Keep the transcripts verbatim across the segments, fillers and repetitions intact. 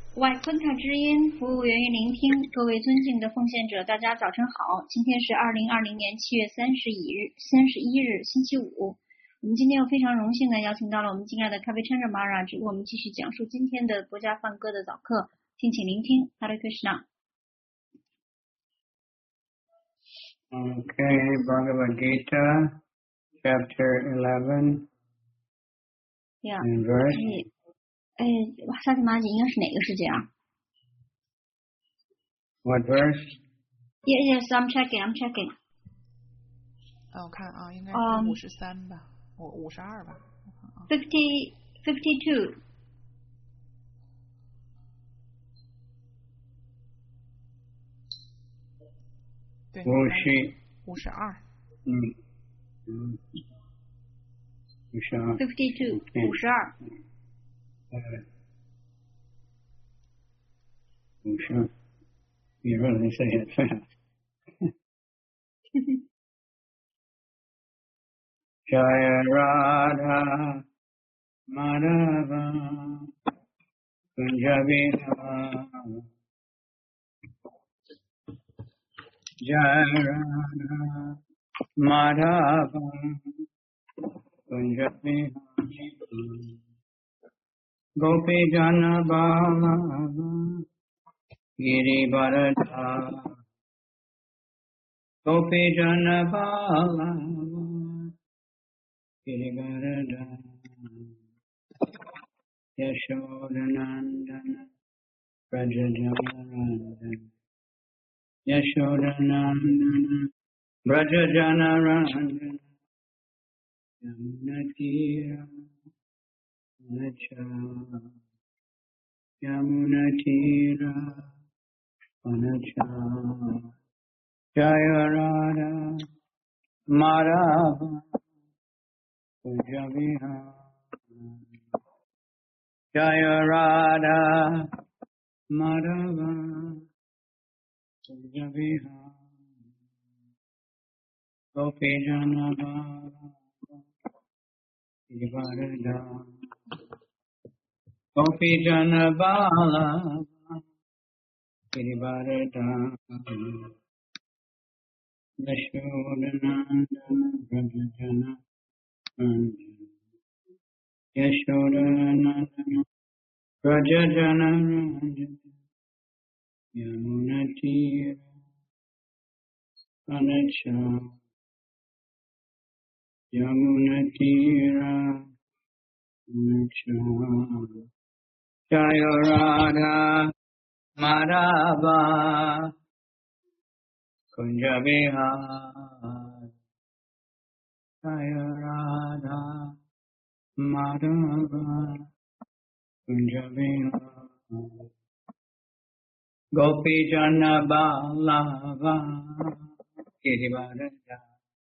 外昆塔之音服务源于聆听，各位尊敬的奉献者，大家早晨好。今天是二零二零年七月三十一日，三十一日星期五。我们今天又非常荣幸的邀请到了我们敬爱的卡贝찬자 Maharaj，为我们继续讲述今天的国家梵歌的早课，敬请聆听。Hare Krishna。 Okay, Bhagavad Gita, chapter eleven, Yeah. and verse. 哎，萨提玛姐应该是哪个世界啊 What verse? ？Yeah, yes, I'm checking, I'm checking. 啊，我看啊，应该嗯是五十三吧，我五十二吧。 Fifty, fifty-two. 对， 五十， 五十二。 嗯嗯，五十二。 Fifty-two， 嗯五十二。 呃，五十二。你说你这也算了。Jaya Radha Madhava Kunjabina Jaya Radha Madhava Kunjabina Gopi Jana Bala Giri Bharata Gopi Jana Bala Giri Bharata Yashodanandana Brajajanarandana Yashodanandana Brajajanarandana Yamunatira Anacha Yamunatira Anacha Jaya Radha Madhava Kunjabiha Jaya Radha Madhava Kunjabiha Gopi Jana Bala Giri Bharata Gopi Jana Bala Giri Bharata Yashodanandana Brajajana Yashodanandana Brajajana Yamunatira Anacha Yamunatira Anacha Jaya Radha Madhava Kunjabihar Jaya Radha Madhava Kunjabihar Gopi Jana Ballava Giri Bharata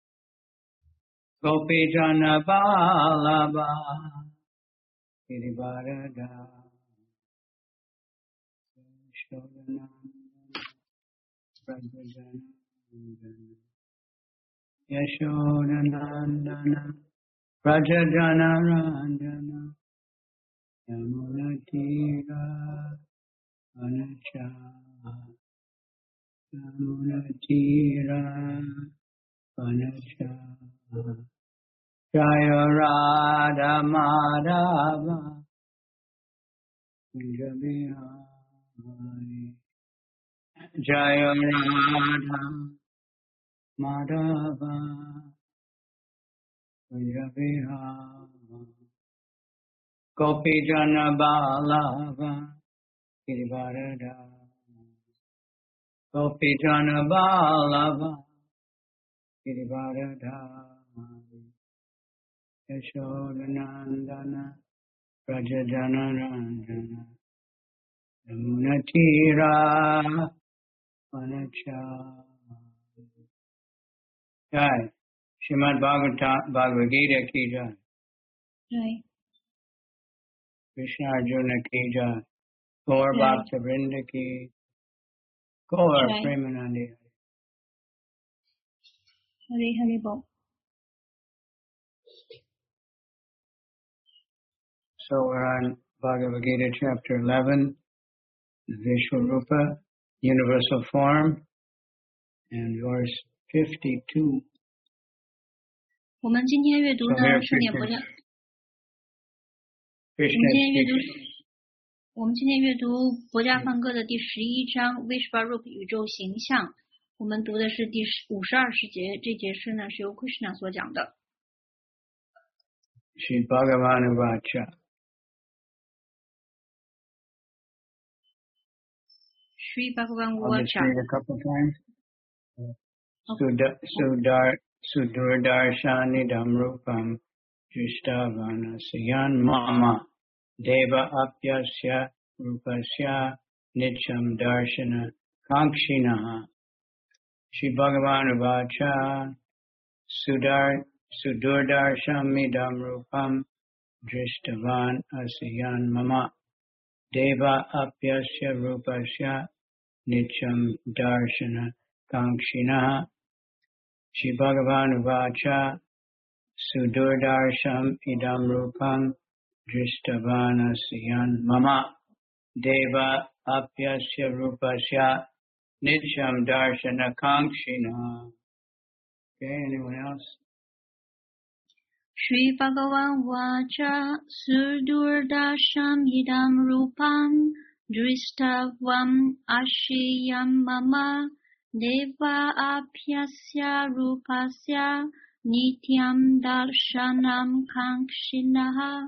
Gopi Jana Ballava Giri Bharata Yashodanandana Brajajana Yashodanandana Brajajana Yamunatira Anacha Yamunatira Anacha Jaya Radha Madhava Kunjabihari Jaya Radha Madhava Kunjabihari Gopi Jana Ballava Giri Bharata Gopi Jana Ballava Giri Bharata Yashodanandana Brajajanarandana Yamunatira Anacha Jai Srimad Bhagavad Gita ki jai Right. Krishna Arjuna ki jai Gaur Jai. Bhakta Vrinda ki Gaur Jai. Premanandi Hare Hare Bol. So we're on Bhagavad Gita chapter eleven Vishwarupa, universal form, and verse fifty-two. 我们今天阅读 So 的 here 圣典博家， Krishna, 我们 Krishna 今天阅读 speaks. 我们今天阅读博家梵歌的第十一章 Vishvarup 宇宙形象。我们读的是第五十二十节，这节诗呢是由 Krishna 所讲的。 Shri Bhagavan Vacha. Shri Bhagavan I'll just Vacha. read a couple times. Sudha- Sudar Sudurdarshanidam Rupam Drishtavanasyan Mama Deva Apyasya Rupasya Nityam Darshana Kankshinaha. Shri Bhagavan Vacha Sudar Sudurdarshamidam Rupam Drishtavan Asyan Mama Deva Apyasya Rupasya Nityam Darshana Kankshinaha. Shri Bhagavan Vacha Sudurdarsham Idam Rupam Drishtavanasyan Mama Deva Apyasya Rupasya Nityam Darshana Kankshinaha. Okay, anyone else? Shri Bhagavan Vacha Sudurdasham Idam Rupam Drishtavam Ashiyam Mama Deva Apyasya Rupasya Nityam Darshanam Kankshinaha.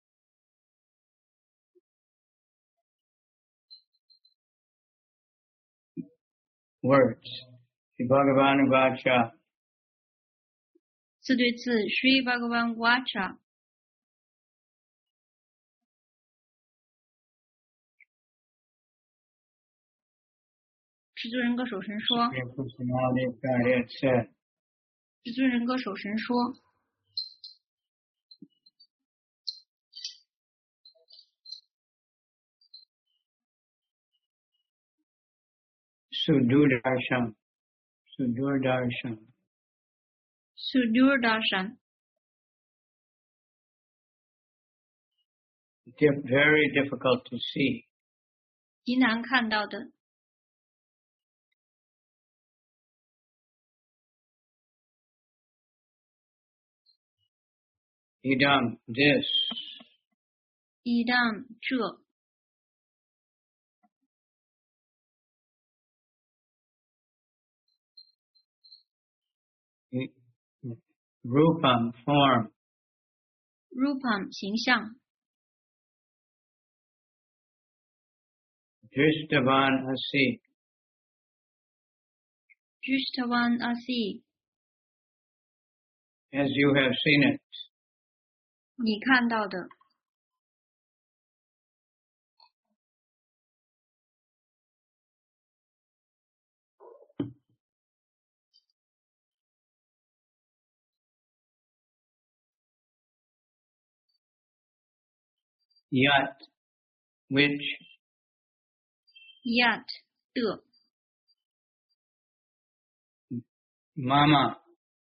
Words. Shri Bhagavan Vacha. 字对字 Shri Bhagavan Vacha. 至尊人格守神说， Supreme Personality of Godhead said. 至尊人格守神说， Sudurdarsham. Sudurdarsham. Sudurdarshan. Dif- very difficult to see. 极难看到的。 Idam, this. Idam 这 I- Rupam, form. Rupam 形象 Drishtavan Asi. Drishtavan Asi As you have seen it. 你看到的。 Yat, which. Yat 的 Mama,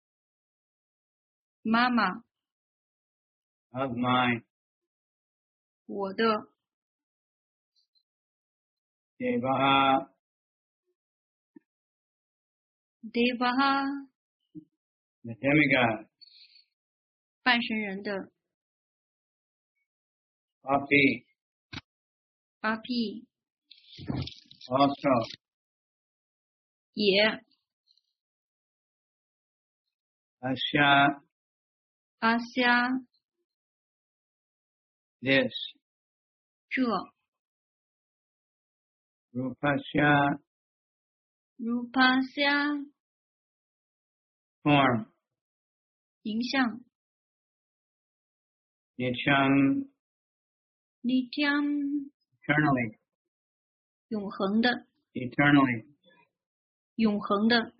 Mama of mine. 我的 Devaha, Devaha the demigod. 半神人的 Api, Api also. 也 Asya, Asya this. 这 Rupasya, Rupasya form. 形象 Nityam, Nityam eternally. 永恒的 Eternally. 永恒的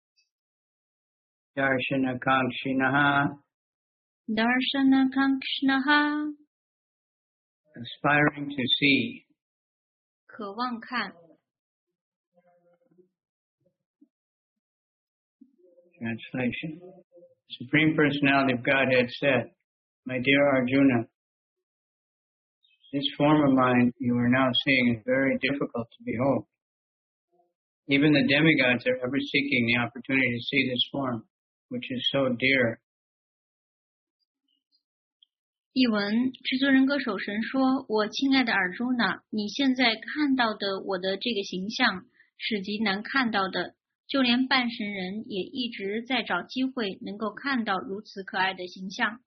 Darshana Kankshinaha, Darshana Kankshnaha aspiring to see. 渴望看 Translation. Supreme Personality of Godhead said, My dear Arjuna, This form of mind you are now seeing is very difficult to behold. Even the demigods are ever seeking the opportunity to see this form, which is so dear. 译文，制作人歌手神说：“我亲爱的尔朱娜，你现在看到的我的这个形象是极难看到的，就连半神人也一直在找机会能够看到如此可爱的形象。”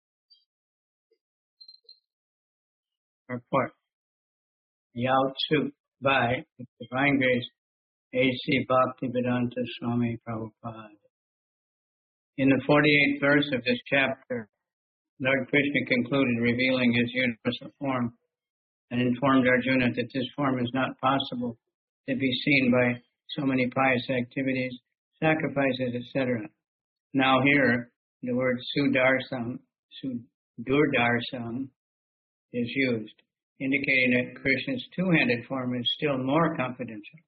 Report. Yao Tzu by His Divine Grace A C Bhaktivedanta Swami Prabhupada. In the forty-eighth verse of this chapter, Lord Krishna concluded revealing his universal form and informed Arjuna that this form is not possible to be seen by so many pious activities, sacrifices, et cetera. Now here, the word Sudarsam, Sudurdarsam, is used, indicating that Krishna's two-handed form is still more confidential.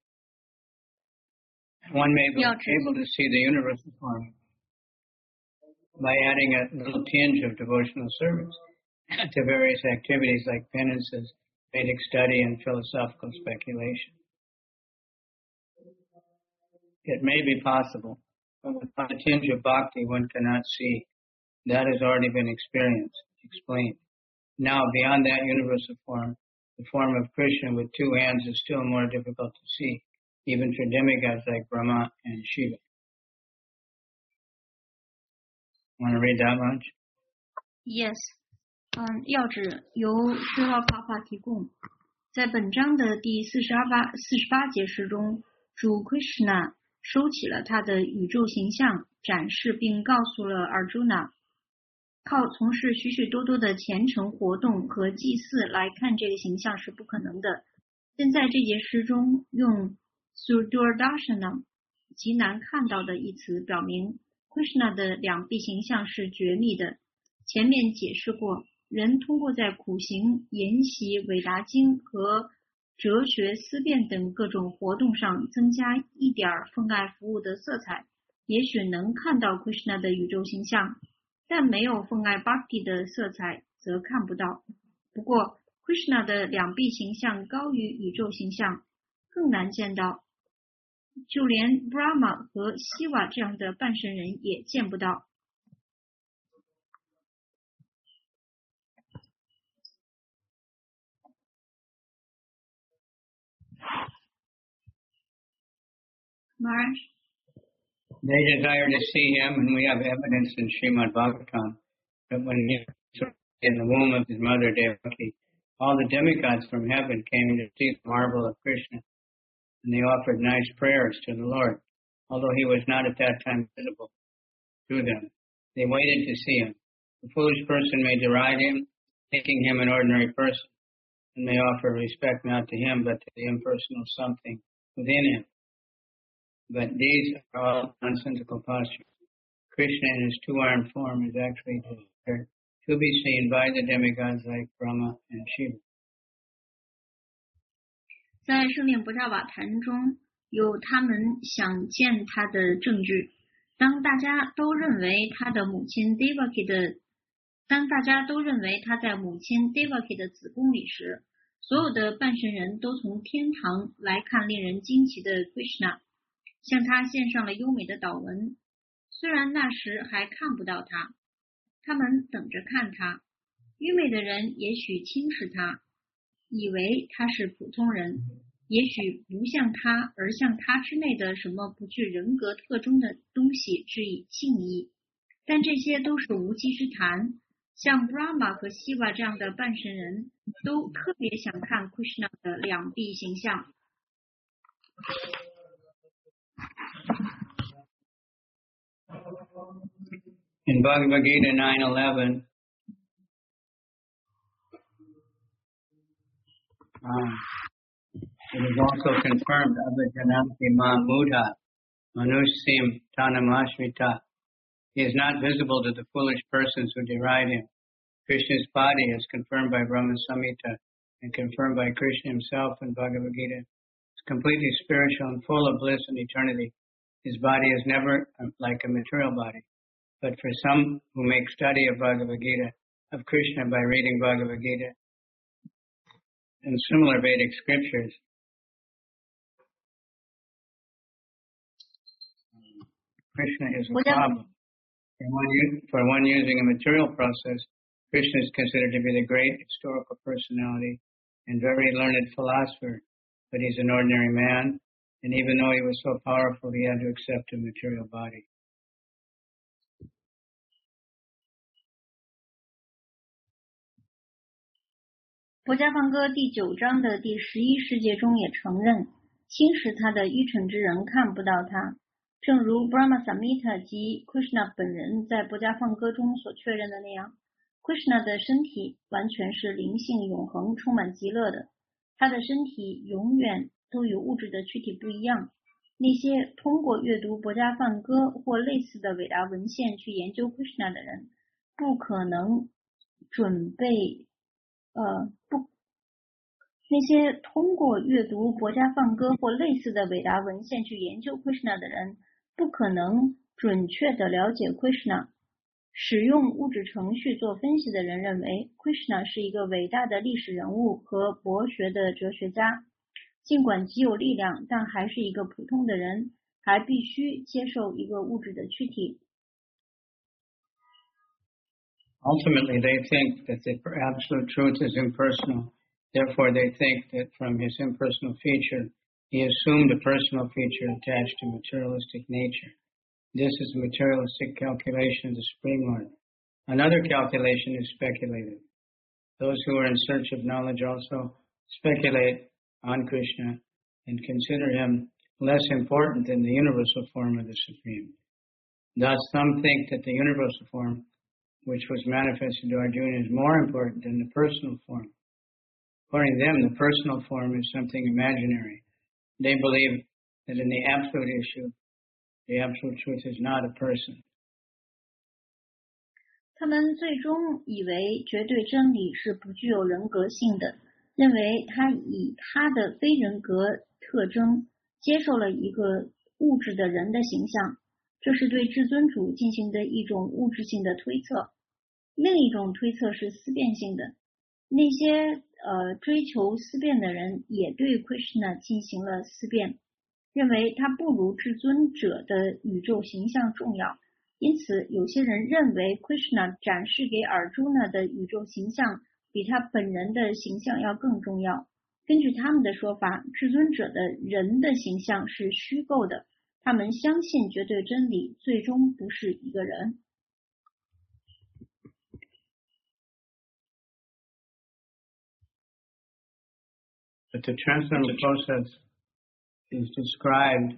One may be able to see the universal form by adding a little tinge of devotional service to various activities like penances, Vedic study, and philosophical speculation. It may be possible, but without a tinge of bhakti one cannot see. That has already been experienced, explained. Now, beyond that universal form, the form of Krishna with two hands is still more difficult to see, even for demigods like Brahma and Shiva. Want to read that much? Yes. 嗯，要旨由施老法法提供。在本章的第四十八四十八节诗中，主 Krishna 收起了他的宇宙形象，展示并告诉了 Arjuna， 靠从事许许多多的虔诚活动和祭祀来看这个形象是不可能的。现在这节诗中用 Sudurdarshanam 极难看到的一词，表明 Krishna 的两臂形象是绝密的。前面解释过，人通过在苦行、研习韦达经和哲学思辨等各种活动上增加一点奉爱服务的色彩，也许能看到 Krishna 的宇宙形象，但没有奉爱 Bhakti 的色彩则看不到。不过 Krishna 的两臂形象高于宇宙形象，更难见到，就连 Brahma 和 Shiva 这样的半神人也见不到。Maharaj? They desire to see him, and we have evidence in Srimad Bhagavatam that when he was in the womb of his mother Devaki, all the demigods from heaven came to see the marvel of Krishna, and they offered nice prayers to the Lord, although he was not at that time visible to them. They waited to see him. The foolish person may deride him, thinking him an ordinary person, and may offer respect not to him, but to the impersonal something within him. But these are all nonsensical postures. Krishna in his two-armed form is actually desired to be seen by the demigods like Brahma and Shiva. 在圣殿不扎瓦坛中有他们想见他的证据。当大家都认为他的母亲 Devaki 的，当大家都认为他在母亲 Devaki 的子宫里时，所有的半神人都从天堂来看令人惊奇的 Krishna。向他献上了优美的祷文，虽然那时还看不到他，他们等着看他。愚昧的人也许轻视他，以为他是普通人，也许不像他而向他之内的什么不具人格特征的东西致以敬意，但这些都是无稽之谈。像 Brahma 和 Shiva 这样的半神人都特别想看 Krishna 的两臂形象。 In Bhagavad Gita nine eleven, um, it is also confirmed, Abhijananti ma mudha, manusim tanamashvita. He is not visible to the foolish persons who deride him. Krishna's body is confirmed by Brahma Samhita and confirmed by Krishna himself in Bhagavad Gita. It's completely spiritual and full of bliss and eternity. His body is never like a material body. But for some who make study of Bhagavad Gita, of Krishna by reading Bhagavad Gita, in similar Vedic scriptures, Krishna is a problem. For one, for one using a material process, Krishna is considered to be the great historical personality and very learned philosopher, but he's an ordinary man, and even though he was so powerful, he had to accept a material body. 《佛家梵歌》第九章的第十一世界中也承认，轻视他的愚蠢之人看不到他。正如 Brahma Samhita 及 Krishna 本人在《佛家梵歌》中所确认的那样， Krishna 的身体完全是灵性永恒、充满极乐的。他的身体永远都与物质的躯体不一样。那些通过阅读《佛家梵歌》或类似的伟大文献去研究 Krishna 的人，不可能准备呃不，那些通过阅读《佛家梵歌》或类似的伟大文献去研究 Krishna 的人，不可能准确地了解 Krishna。使用物质程序做分析的人认为 Krishna 是一个伟大的历史人物和博学的哲学家，尽管极有力量，但还是一个普通的人，还必须接受一个物质的躯体。 Ultimately, they think that the absolute truth is impersonal. Therefore, they think that from his impersonal feature, he assumed a personal feature attached to materialistic nature. This is a materialistic calculation of the Supreme Lord. Another calculation is speculative. Those who are in search of knowledge also speculate on Krishna and consider him less important than the universal form of the Supreme. Thus, some think that the universal form, which was manifested to Arjuna, is more important than the personal form. According to them, the personal form is something imaginary. They believe that in the absolute issue, the absolute truth is not a person. 他们最终以为绝对真理是不具有人格性的，认为他以他的非人格特征接受了一个物质的人的形象，这是对至尊主进行的一种物质性的推测。另一种推测是思辨性的，那些呃追求思辨的人也对 Krishna 进行了思辨，认为他不如至尊者的宇宙形象重要，因此有些人认为 Krishna 展示给 Arjuna 的宇宙形象比他本人的形象要更重要。根据他们的说法，至尊者的人的形象是虚构的，他们相信绝对真理最终不是一个人。 But the transcendental process is described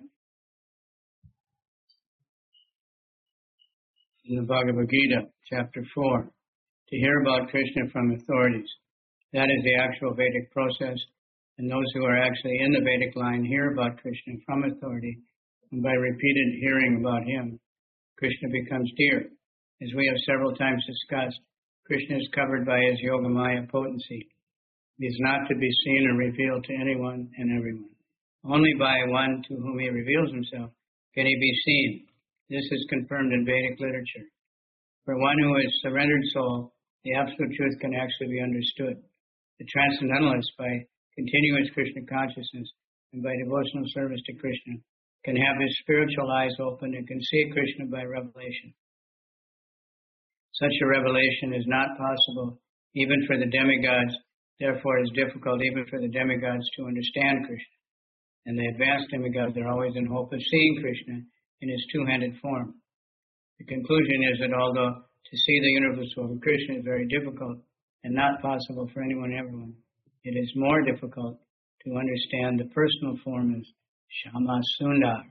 in the Bhagavad Gita, chapter four, to hear about Krishna from authorities. That is the actual Vedic process, and those who are actually in the Vedic line hear about Krishna from authority, and by repeated hearing about him, Krishna becomes dear. As we have several times discussed, Krishna is covered by his Yogamaya potency. He is not to be seen or revealed to anyone and everyone. Only by one to whom he reveals himself can he be seen. This is confirmed in Vedic literature. For one who is surrendered soul, the absolute truth can actually be understood. The transcendentalist, by continuous Krishna consciousness and by devotional service to Krishna, can have his spiritual eyes opened and can see Krishna by revelation. Such a revelation is not possible even for the demigods. Therefore, it is difficult even for the demigods to understand Krishna. And the advanced demigods are always in hope of seeing Krishna in his two-handed form. The conclusion is that although to see the universal form of Krishna is very difficult and not possible for anyone and everyone, it is more difficult to understand the personal form as Shama Sundara.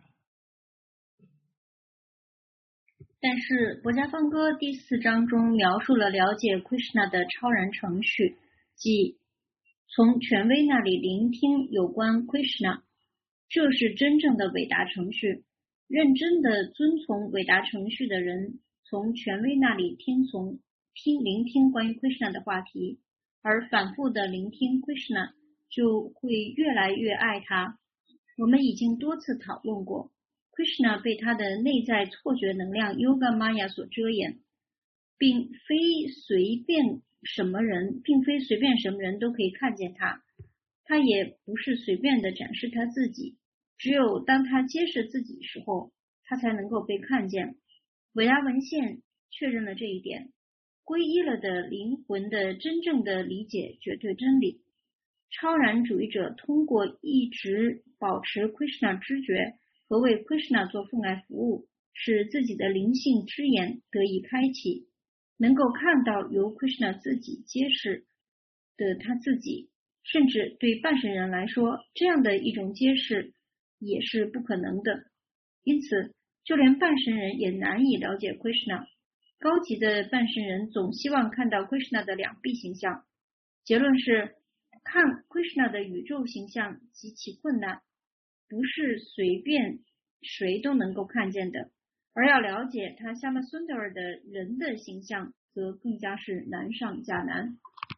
但是《佛家梵歌》第四章中描述了了解 Krishna 的超然程序，即从权威那里聆听有关 Krishna， 这是真正的伟大程序。认真的遵从伟大程序的人，从权威那里听从听聆听关于 Krishna 的话题，而反复的聆听 Krishna， 就会越来越爱他。我们已经多次讨论过， Krishna 被他的内在错觉能量 Yoga Maya 所遮掩，并非随便什么人，并非随便什么人都可以看见他。 他也不是随便的展示他自己，只有当他揭示自己时候，他才能够被看见。伟大文献确认了这一点。皈依了的灵魂的真正的理解绝对真理。超然主义者通过一直保持 Krishna 知觉和为 Krishna 做奉爱服务，使自己的灵性之眼得以开启，能够看到由 Krishna 自己揭示的他自己。甚至对半神人来说，这样的一种揭示也是不可能的。因此，就连半神人也难以了解 Krishna。高级的半神人总希望看到 Krishna 的两臂形象。结论是，看 Krishna 的宇宙形象极其困难，不是随便谁都能够看见的，而要了解他 Syamasundar 的人的形象，则更加是难上加难。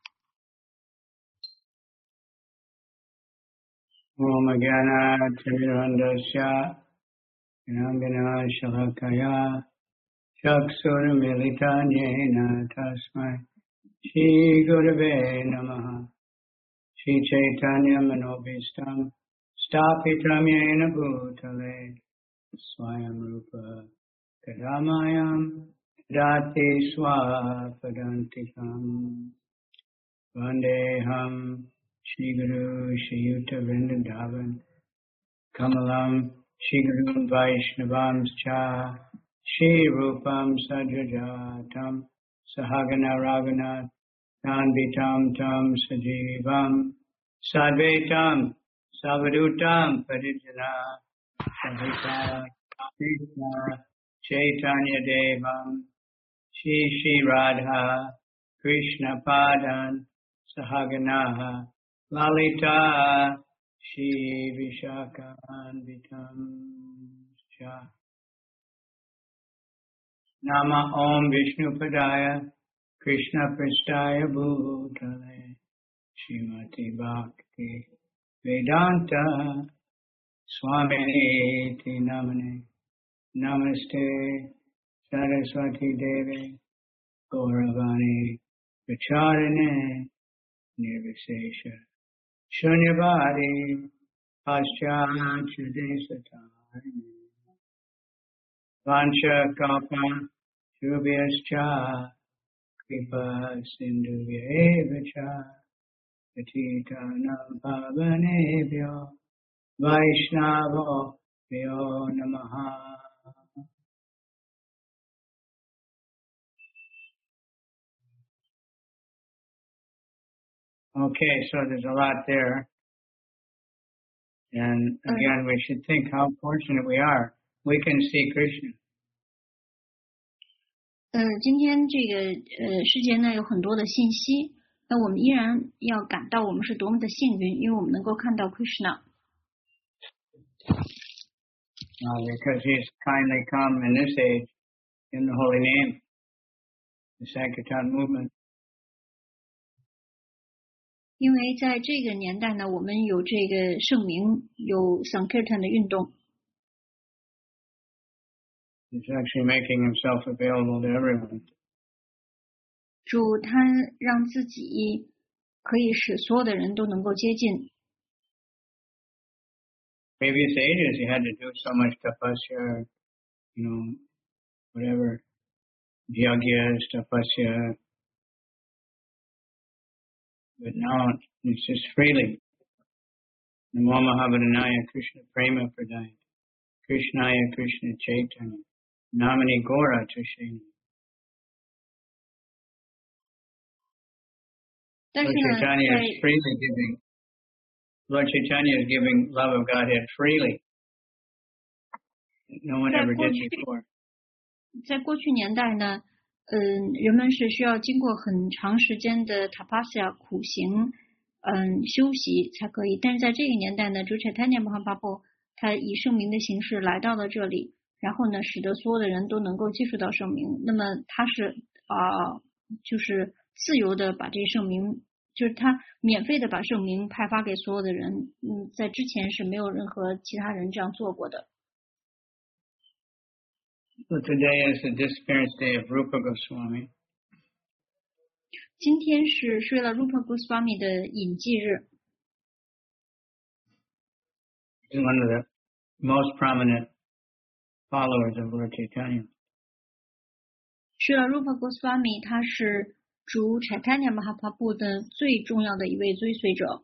Om Jnana Timirandasya Gnana Shalakaya Chakshur Militanyena Tasmai Shri Gurave Namaha Shri Chaitanya Manobhistam Stapitam Yena Bhutale Swayam Rupa Kadamayam Dati Swapadantikam Vandeham Shri Guru Shri Yuta Vrindavan Kamalam Shri Guru Vaishnavam Cha Shri Rupam Sajajatam Sahagana Raghunath Danvitam Tam Sajivam Sadvaitam Savadutam Parijana Sahita Krishna Chaitanya Devam Shri Shri Radha Krishna Padan Sahaganaha Lalita Shri Vishakhanvitam Cha Nama Om Vishnu Padaya Krishna Pristaya Bhutale Srimati Bhakti Vedanta Swami Ti Namane Namaste Saraswati Devi Gauravani Vacharane Nirvisesha Shunyavadi Paschachudesatari Vancha Kalpa Shubhyascha Kripa Sindhuyevacha Patitanam Pavanebhyo Vaishnavo Vyo Namaha. Okay, so there's a lot there. And again, we should think how fortunate we are. We can see Krishna. 呃，今天这个呃世界呢有很多的信息，那我们依然要感到我们是多么的幸运，因为我们能够看到 Krishna。 Uh, because he's kindly come in this age in the holy name, the Sankirtan movement. 因为在这个年代呢，我们有这个圣名，有 Sankirtan 的运动。 He's actually making himself available to everyone. 主他让自己可以使所有的人都能够接近。 Previous ages, he had to do so much tapasya, you know, whatever, yagyas, tapasya. But now it's just freely. Namo Mahabharanaya Krishna Prema Pradaya Krishnaya Krishna Chaitanya Namani Gora Tushena. 但是 Lord 呢， Chaitanya 在 is freely giving. Lord Chaitanya is giving love of Godhead freely. No one 在 ever 过 did 去 before. 在过去年代呢，嗯，人们是需要经过很长时间的 tapasya 苦行，嗯，休息才可以。但是在这个年代呢，主 Chaitanya Mahaprabhu 他以圣名的形式来到了这里，然后呢，使得所有的人都能够接触到圣名。那么他是啊、呃，就是自由的把这圣名，就是他免费的把圣名派发给所有的人。嗯，在之前是没有任何其他人这样做过的。 So today is the disappearance day of Rupa Goswami. 今天是睡了 Rupa Goswami 的隐祭日。 He's one of the most prominent followers of Lord Chaitanya. 是了 Rupa Goswami 他是主 Chaitanya Mahaprabhu 的最重要的一位追随者。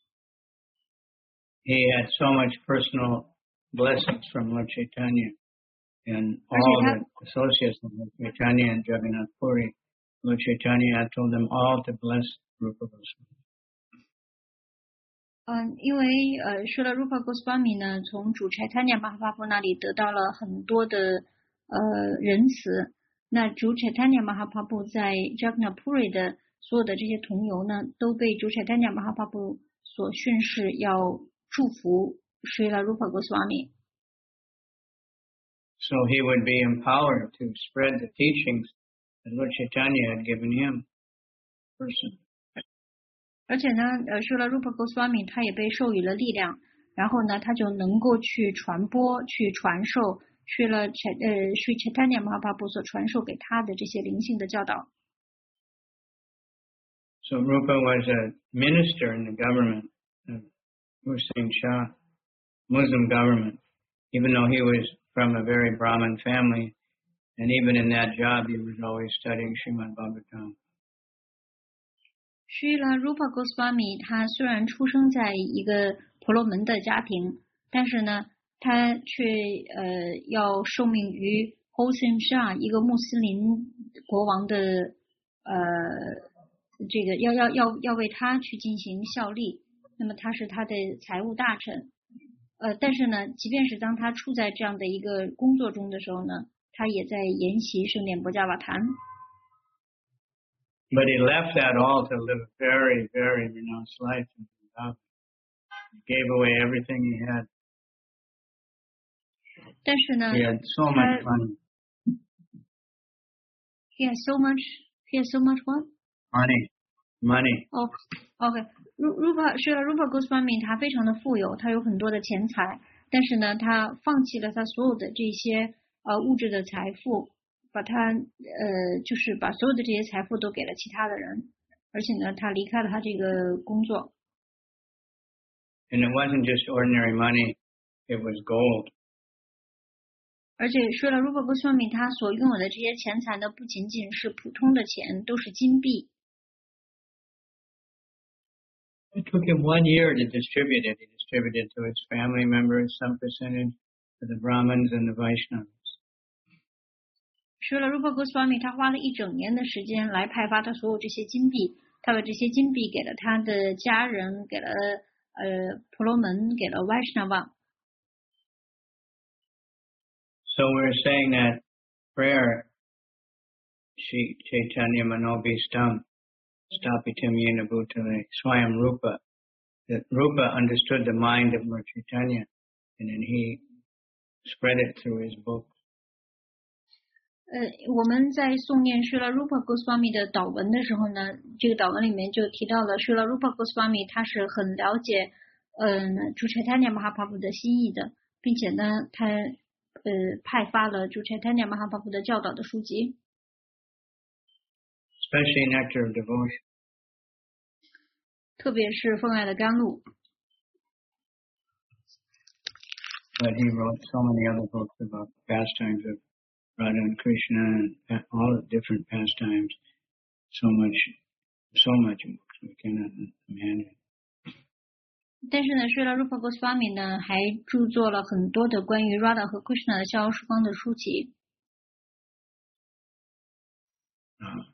He had so much personal blessings from Lord Chaitanya and all the associates of Lord Chaitanya and Jagannath Puri. Lord Chaitanya had told them all to bless Rupa Goswami. 嗯，因为呃，说了 Rupa Goswami 呢，从主 Chaitanya Mahaprabhu 那里得到了很多的呃仁慈。那主 Chaitanya Mahaprabhu 在 Jagannath Puri 的所有的这些同游呢，都被主 Chaitanya Mahaprabhu 所训示要祝福 Srila Rupa Goswami。 So he would be empowered to spread the teachings that Lord Chaitanya had given him personally. 而且呢，呃，说了 Rupa Goswami 他也被授予了力量，然后呢，他就能够去传播、去传授说了呃 Sri Chaitanya Mahaprabhu 所传授给他的这些灵性的教导。 So Rupa was a minister in the government of Hussein Shah, Muslim government, even though he was from a very Brahmin family, and even in that job he was always studying Srimad Bhagavatam. Srila Rupa Goswami 他虽然出生在一个婆罗门的家庭，但是呢，他却呃要受命于 Hossein Shah 一个穆斯林国王的呃这个要要要要为他去进行效力。那么他是他的财务大臣，呃，但是呢，即便是当他处在这样的一个工作中的时候呢，他也在研习圣典博伽瓦坛。 But he left that all to live a very, very renounced life in Vrindavan. He gave away everything he had. 但是呢 He had so much money. He has so much. He has so much what? Money. Money. 哦 ，OK。Rupa 是 Rupa Goswami 他非常的富有，他有很多的钱财，但是呢，他放弃了他所有的这些呃物质的财富。把他呃，就是把所有的这些财富都给了其他的人，而且呢，他离开了他这个工作。 And it wasn't just ordinary money; it was gold. 而且说了 Rupa Goswami 他所拥有的这些钱财呢，不仅仅是普通的钱，都是金币。 It took him one year to distribute it. He distributed to his family members, some percentage to the Brahmins and the Vaishnavas. 说了 Rupa Goswami 他花了一整年的时间来派发他所有这些金币，他把这些金币给了他的家人，给了呃婆罗门，给了 Vaishnava。 So we're saying that prayer, Shri Chaitanya Manobhistam, Stapitam Yena Bhutale, Swayam Rupa, that Rupa understood the mind of Lord Chaitanya, and then he spread it through his book. 呃，我们在诵念 Srila Rupa Goswami 的祷文的时候呢，这个祷文里面就提到了 Srila Rupa Goswami 他是很了解嗯主 Chaitanya Mahaprabhu 的心意的，并且呢，他呃派发了主 Chaitanya Mahaprabhu 的教导的书籍。 Especially Nectar of Devotion. 特别是奉爱的甘露。 But he wrote so many other books about pastimes of Radha and Krishna and all the different pastimes. So much, so much books we cannot imagine. 但是呢，Srila Rupa Goswami 呢还著作了很多的关于 Radha 和 Krishna 的逍遥十方的书籍。 Uh,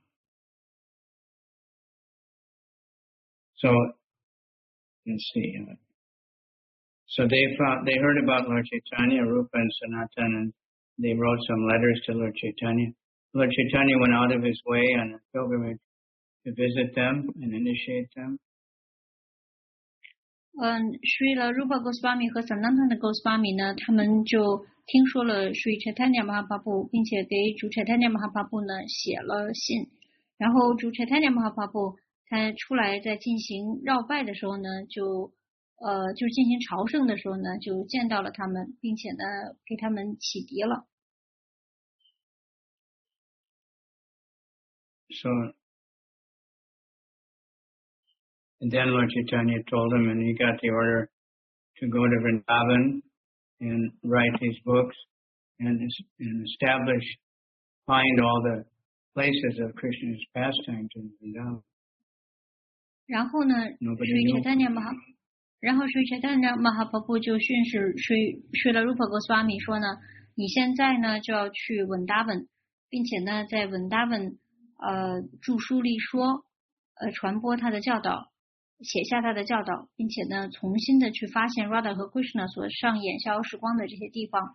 so let's see. Uh, so they found they heard about Lord Chaitanya, Rupa, and Sanatana, and they wrote some letters to Lord Chaitanya. Lord Chaitanya went out of his way on a pilgrimage to visit them and initiate them. 嗯 ，Srila Rupa Goswami 和 Sanatana Goswami 呢，他们就听说了 Sri Chaitanya Mahaprabhu， 并且给主 Chaitanya Mahaprabhu 呢写了信。然后主 Chaitanya Mahaprabhu 他出来在进行绕拜的时候呢，就呃就进行朝圣的时候呢，就见到了他们，并且呢给他们启迪了。 So, and then Lord Chaitanya told him, and he got the order to go to Vrindavan and write his books and, and establish, find all the places of Krishna's pastimes in Vrindavan. 然后呢， Nobody 水 knew. 切丹尼玛哈，然后水切丹尼玛哈帕布就训示水水了 Rupa Goswami 说呢，你现在呢就要去文达文，并且呢在文达文呃著书立说，呃传播他的教导，写下他的教导，并且呢重新的去发现 Radha 和 Krishna 所上演逍遥时光的这些地方。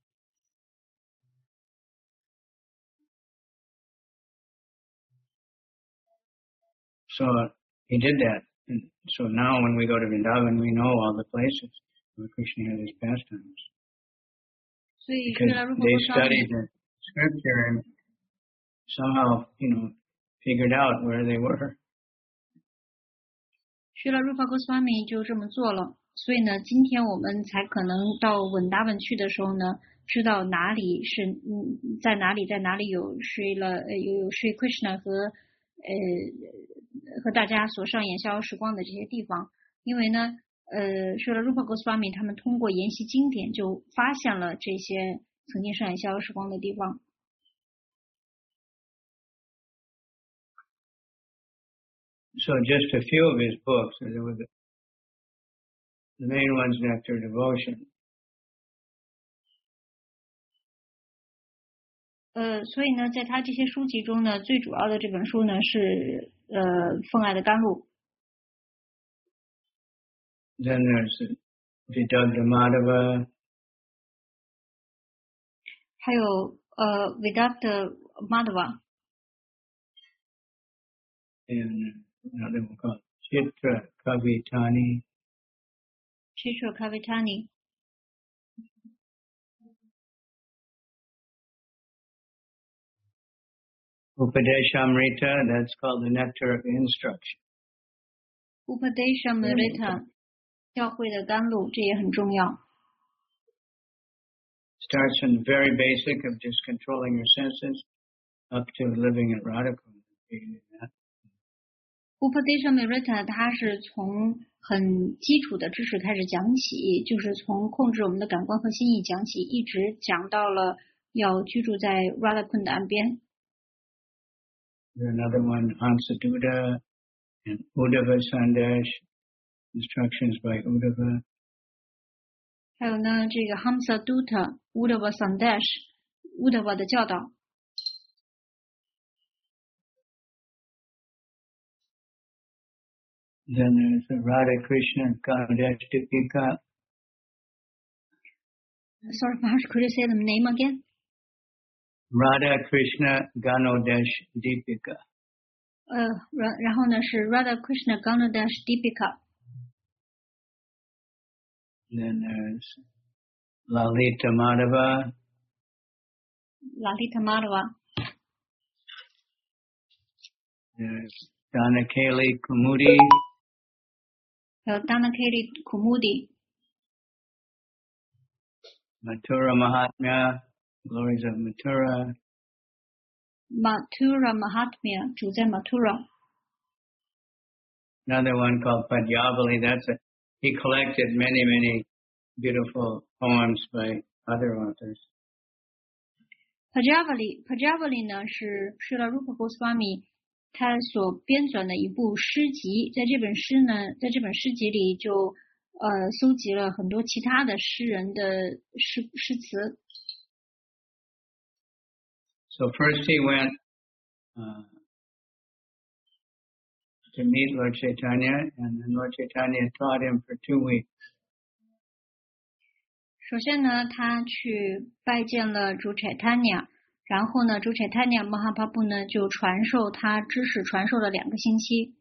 So he did that. And so now when we go to Vrindavan, we know all the places where Krishna had his pastimes. 所以 Because 水了 Rupa they Goswami studied the scripture and somehow, you know, figured out where they were. 去了 Rupa Goswami 就这么做了，所以呢，今天我们才可能到稳达文去的时候呢，知道哪里是嗯，在哪里在哪里有睡了呃有有睡 Krishna 和呃和大家所上演逍遥时光的这些地方，因为呢呃睡了 Rupa Goswami 他们通过研习经典就发现了这些曾经上演逍遥时光的地方。 So just a few of his books. There was a, the main one's Nectar Devotion. 呃，所以呢，在他这些书籍中呢，最主要的这本书呢是呃《奉爱的甘露》。 Then there's Vidagdha Madhava, 还有呃 Vedanta Madhava， and another one called Chitra Kavitani, Chitra Kavitani， Upadeshamrita, that's called the Nectar of Instruction. Upadeshamrita， 教会的甘露，这也很重要。 Starts from the very basic of just controlling your senses up to living at Radhakund. Upadeshamrita 它是从很基础的知识开始讲起，就是从控制我们的感官和心意讲起，一直讲到了要居住在 Radhakund 的岸边。 There's another one, Hansaduta and Uddhava Sandesh, instructions by Uddhava. 还有呢，这个 Hamsa Dutta Uddhava Sandesh Uddhava 的教导。 Then there's the Radha Krishna Ganesh Deepika. Sorry, Maharaj, could you say the name again? Radha Krishna Ganodesh Deepika. 呃，然然后呢是 Radha Krishna Ganodesh Deepika， Then there's Lalita Madhava, Lalita Madhava， there's Danakali Kumudi, 还有 Danakali Kumudi， Mathura Mahatmya, glories of Mathura, Mathura Mahatmya， 主在 Mathura。 another one called Padyavali. That's a, he collected many, many beautiful poems by other authors. Pajavali Pajavali 呢是是了 Rupa Goswami 他所编纂的一部诗集，在这本诗呢，在这本诗集里就呃搜集了很多其他的诗人的诗诗词。 So first he went uh, to meet Lord Chaitanya, and then Lord Chaitanya taught him for two weeks. 首先呢，他去拜见了主 Chaitanya， 然后呢，主 Chaitanya Mahaprabhu 呢就传授他知识，传授了两个星期。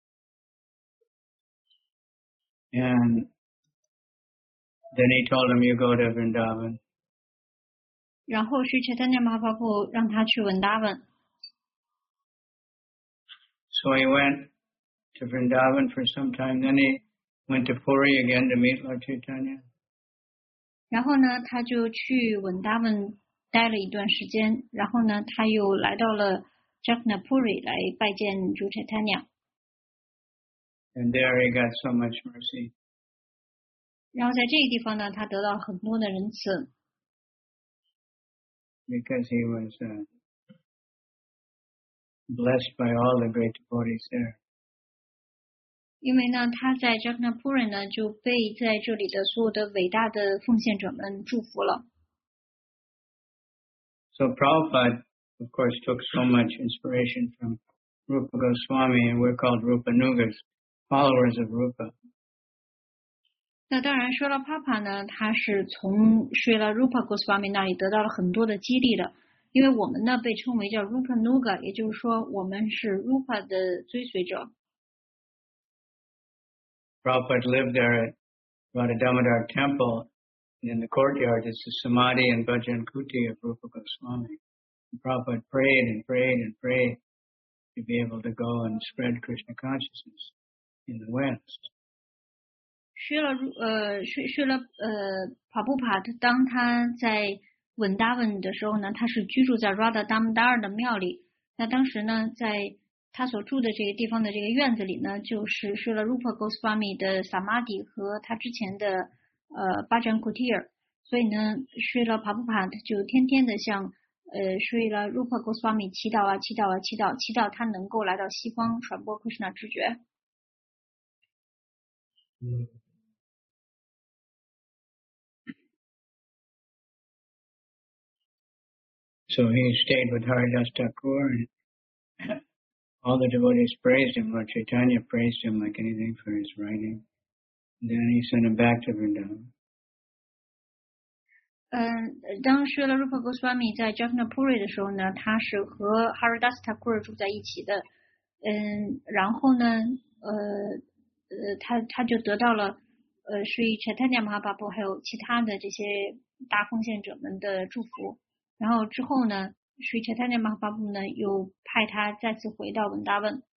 And then he told him, you go to Vrindavan. 然后是 Chaitanya Mahaprabhu 让他去文达文， So he went to Vrindavan for some time. Then he went to Puri again to meet Lord Chaitanya. 然后呢，他就去文达文待了一段时间，然后呢，他又来到了 Jagannath-puri 来拜见主 Chaitanya。 And there he got so much mercy. 然后在这个地方呢，他得到很多的仁慈。 Because he was uh, blessed by all the great devotees there. 因为呢，他在 Jagannath-puri 呢就被在这里的所有的伟大的奉献者们祝福了。 So Prabhupada, of course, took so much inspiration from Rupa Goswami, and we're called Rupanugas, followers of Rupa. 那当然，说了 Papa 呢，他是从说了 Rupa Goswami 那里得到了很多的激励的，因为我们呢被称为叫 Rupanuga， 也就是说我们是 Rupa 的追随者。 Prabhupada lived there at Radha Damodar Temple, and in the courtyard is the Samadhi and Bhajan Kuti of Rupa Goswami. And Prabhupada prayed and prayed and prayed to be able to go and spread Krishna consciousness in the West. 说了呃说说了呃帕布帕，当他在稳达文的时候呢，他是居住在 Radha Damodar 的庙里。那当时呢，在他所住的这个地方的这个院子里呢，就是说了 Rupa Goswami 的 Samadhi 和他之前的呃 Bhajan Kutir。所以呢，说了帕布帕就天天的向呃说了 Rupa Goswami 祈祷啊祈祷啊祈祷，祈祷他能够来到西方传播 Krishna 知觉。 嗯 So he stayed with Haridas Thakur, and all the devotees praised him. Lord Chaitanya praised him like anything for his writing. And then he sent him back to Vrindavan. 嗯，当说了 Rupa Goswami 在 Jagannath-puri 的时候呢，他是和 Haridas Thakur 住在一起的。嗯，然后呢，呃呃，他他就得到了呃 Sri Chaitanya Mahaprabhu 还有其他的这些大奉献者们的祝福。然后之后呢， Sri Chaitanya Mahaprabhu 呢又派他再次回到文达文。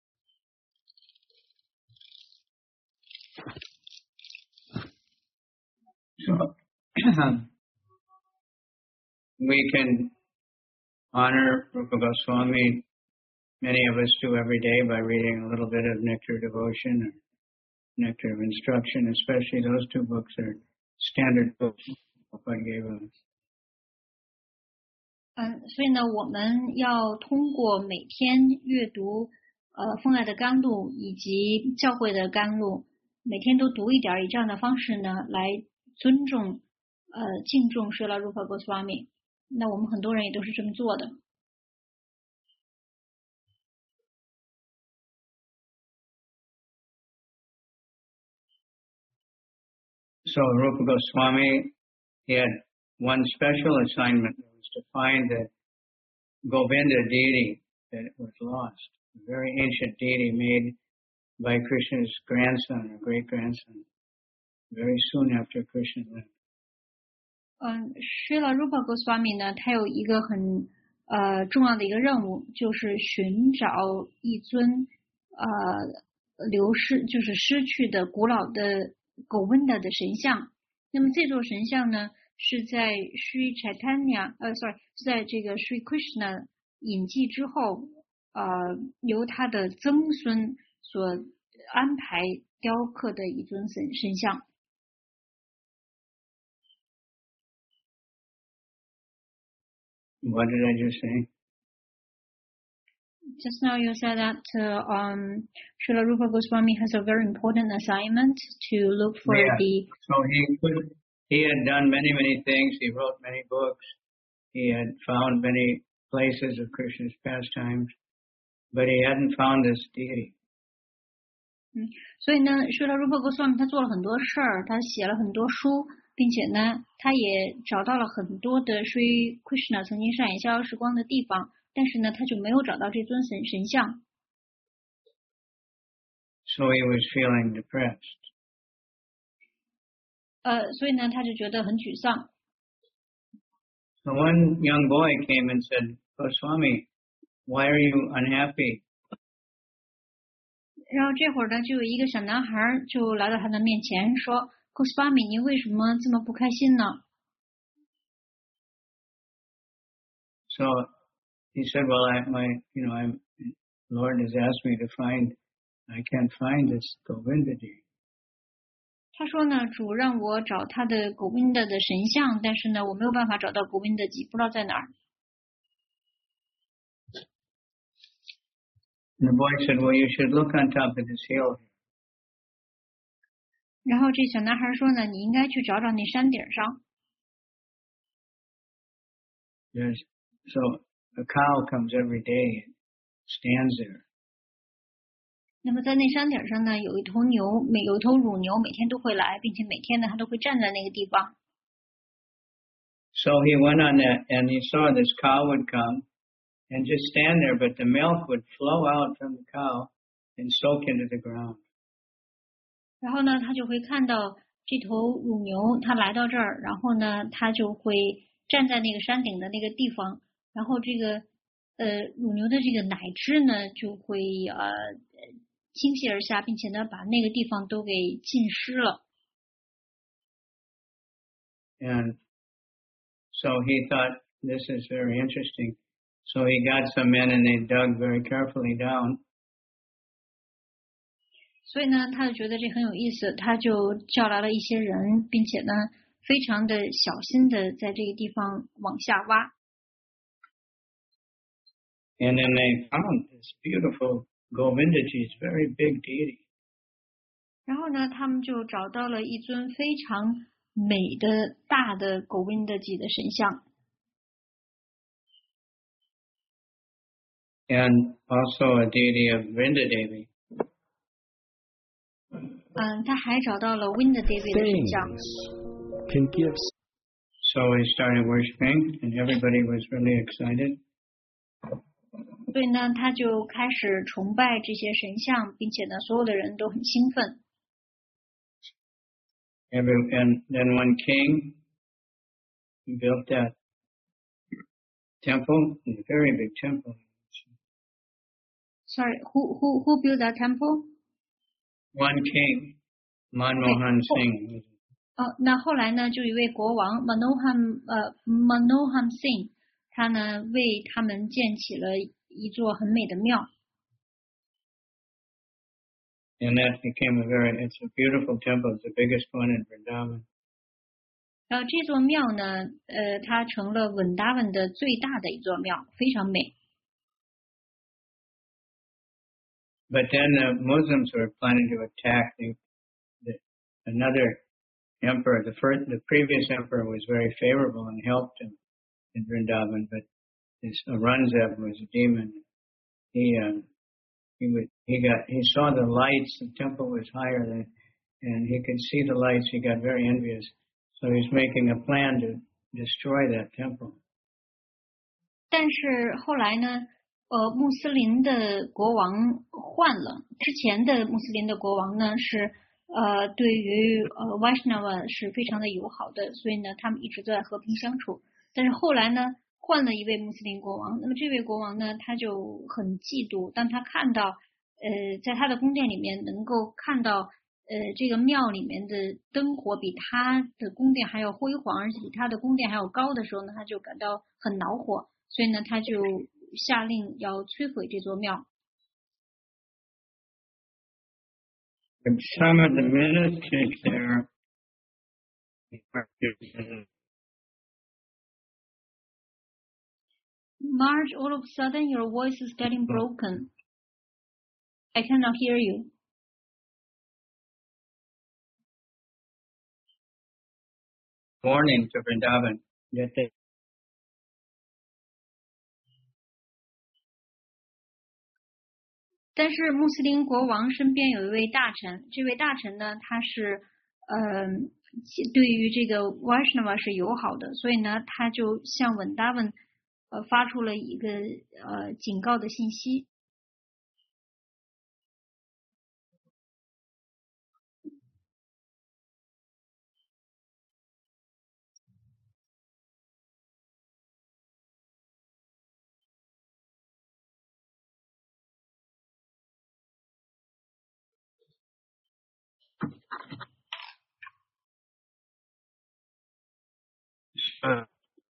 So we can honor Rupa Goswami, many of us do every day by reading a little bit of Nectar Devotion or Nectar of Instruction, especially those two books are standard books Prabhupada gave us. 嗯，所以呢，我们要通过每天阅读呃奉爱的甘露以及教会的甘露，每天都读一点，以这样的方式呢来尊重呃敬重Srila Rupa Goswami。那我们很多人也都是这么做的。 So Rupa Goswami, he had one special assignment, was to find the Govinda deity that was lost, a very ancient deity made by Krishna's grandson or great-grandson, very soon after Krishna left. 嗯，Srila Rupa Goswami 呢，他有一个很呃重要的一个任务，就是寻找一尊呃流失，就是失去的古老的Govinda的神像。那么这座神像呢，是在 Sri Chaitanya 呃 sorry 是在这个 Sri Krishna 隐迹之后，呃由他的曾孙所安排雕刻的一尊神神像。 What did I just say? Just now you said that uh, um, Srila Rupa Goswami has a very important assignment to look for Yeah. the. So he could, he had done many, many things. He wrote many books. He had found many places of Krishna's pastimes, but he hadn't found this deity. 嗯，所以呢，Srila Rupa Goswami 他做了很多事儿，他写了很多书，并且呢，他也找到了很多的 Sri Krishna 曾经上演逍遥时光的地方，但是呢，他就没有找到这尊神神像。 So he was feeling depressed. 呃，所以呢，他就觉得很沮丧。 So one young boy came and said, Goswami, why are you unhappy? 然后这会儿呢，就有一个小男孩就来到他的面前说 ：“Goswami，你为什么这么不开心呢？” So he said, well, I, my, you know, I'm, Lord has asked me to find, I can't find this Govinda deity. 他说呢，主让我找他的狗宾的的神像，但是呢，我没有办法找到狗宾的吉，不知道在哪儿。 And the boy said, well, you should look on top of this hill. 然后这小男孩说呢，你应该去找找那山顶上。 There's, so a cow comes every day and stands there. 那么在那山顶上呢，有一头牛，每有一头乳牛，每天都会来，并且每天呢，它都会站在那个地方。 So he went on that and he saw this cow would come and just stand there, but the milk would flow out from the cow and soak into the ground. 然后呢，他就会看到这头乳牛，它来到这儿，然后呢，它就会站在那个山顶的那个地方，然后这个呃乳牛的这个奶汁呢，就会呃倾泻而下，并且呢，把那个地方都给浸湿了。 And so he thought, this is very interesting. So he got some men and they dug very carefully down. 所以呢，他就觉得这很有意思，他就叫来了一些人，并且呢，非常的小心的在这个地方往下挖。 And then they found this beautiful Govindaji, it's very big deity. 然后呢，他们就找到了一尊非常美的大的狗温的吉的神像。 And also a deity of Vrindadevi. 嗯，他还找到了 Winda Devi 的神像。 Can give. So he started worshiping and everybody was really excited. 所以呢，他就开始崇拜这些神像，并且呢，所有的人都很兴奋。 Every, and then one king built that temple, a very big temple. Sorry, who who who built that temple? One king, Manmohan Singh. 哦，那后来呢，就一位国王 Manoham 呃 Manoham Singh， 他呢为他们建起了一座很美的庙。 And that became a very, it's a beautiful temple. It's the biggest one in Vrindavan. 然后这座庙呢，呃，它成了稳达文的最大的一座庙，非常美。 But then the Muslims were planning to attack the, the, another emperor. The first, the previous emperor was very favorable and helped him in Vrindavan, but this Aurangzeb was a demon. He, uh, he would, he got, he saw the lights. The temple was higher than, and he could see the lights. He got very envious. So he's making a plan to destroy that temple. 但是后来呢，呃，穆斯林的国王换了，之前的穆斯林的国王呢是呃对于呃 Vaishnava 是非常的友好的，所以呢他们一直都在和平相处。但是后来呢换了一位穆斯林国王，那么这位国王呢他就很嫉妒，当他看到呃在他的宫殿里面能够看到呃这个庙里面的灯火比他的宫殿还要辉煌，而且比他的宫殿还要高的时候呢，他就感到很恼火，所以呢他就下令要摧毁这座庙。 And some of the ministers there, Marge, all of a sudden your voice is getting broken. I cannot hear you. warning to Vrindavan that they 但是穆斯林国王身边有一位大臣，这位大臣呢，他是呃对于这个 Vaishnava 是友好的，所以呢，他就向稳达文呃发出了一个呃警告的信息。 uh,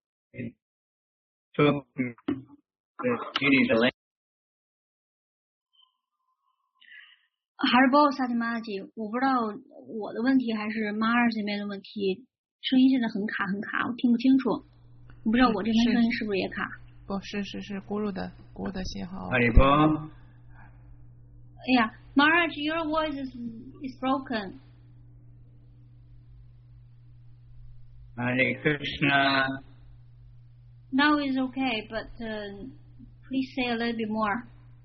took the duty to land. 还是包括萨提玛吉，我不知道我的问题还是马尔这边的问题，声音现在很卡很卡，我听不清楚。我不知道我这边声音是不是也卡？ 不是，是是咕噜的咕噜的信号。 Hari Bol. 哎呀 Maharaj, your voice is is broken. Hare Krishna. Now is okay, but uh, please say a little bit more.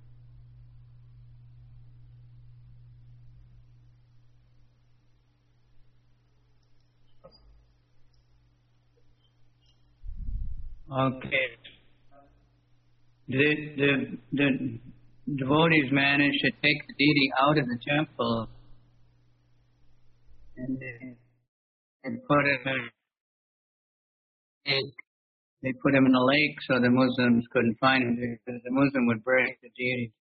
Okay. The, the, the devotees managed to take the deity out of the temple and they, they put him in they put him in a lake so the Muslims couldn't find him because the Muslim would break the deity.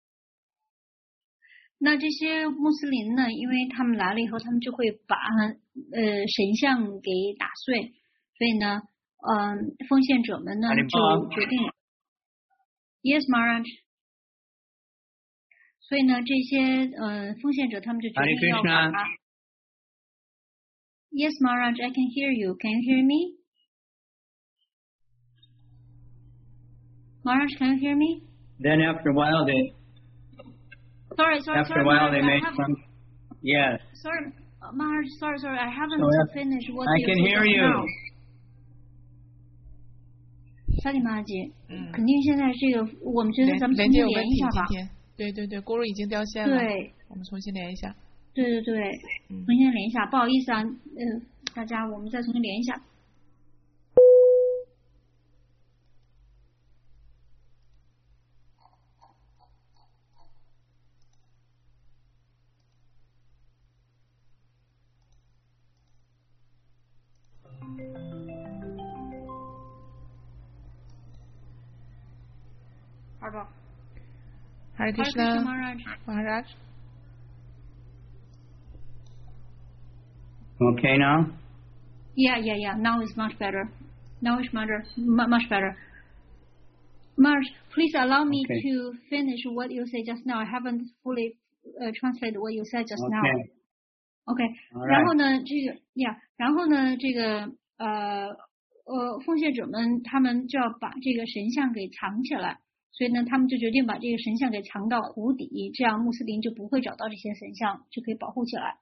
那这些穆斯林呢，因为他们来了以后，他们就会把呃神像给打碎，所以呢，嗯、呃，奉献者们呢就决定 ，Yes, Maharaj。所以呢，这些呃奉献者他们就决定要把 Yes, Maharaj, I can hear you. Can you hear me? Maharaj, can you hear me? Then after a while they Sorry, sorry, after sorry, a while Maharaj, they I made have, some yes. Sorry, uh, Maharaj, sorry, sorry, I haven't So finished what I you can said hear just you. now. 萨利玛姐， 嗯， 肯定现在这个，我们觉得咱们重新连接有问题， 连一下吧。 今天，对对对，咕噜已经掉线了， 对， 我们重新连一下。 对对对， 嗯重新连一下，不好意思啊，呃，大家，我们再重新连一下。好吧。 Hare Krishna Krishna, Maharaj. Maharaj. Okay now? Yeah, yeah, yeah. Now it's much better. Now it's much, much better. Marge, please allow me Okay. to finish what you said just now. I haven't fully uh, translated what you said just now. Okay. OK， All 然后 right. 呢，这个呀，然后呢，这个呃呃，奉献者们他们就要把这个神像给藏起来，所以呢，他们就决定把这个神像给藏到湖底，这样穆斯林就不会找到这些神像，就可以保护起来。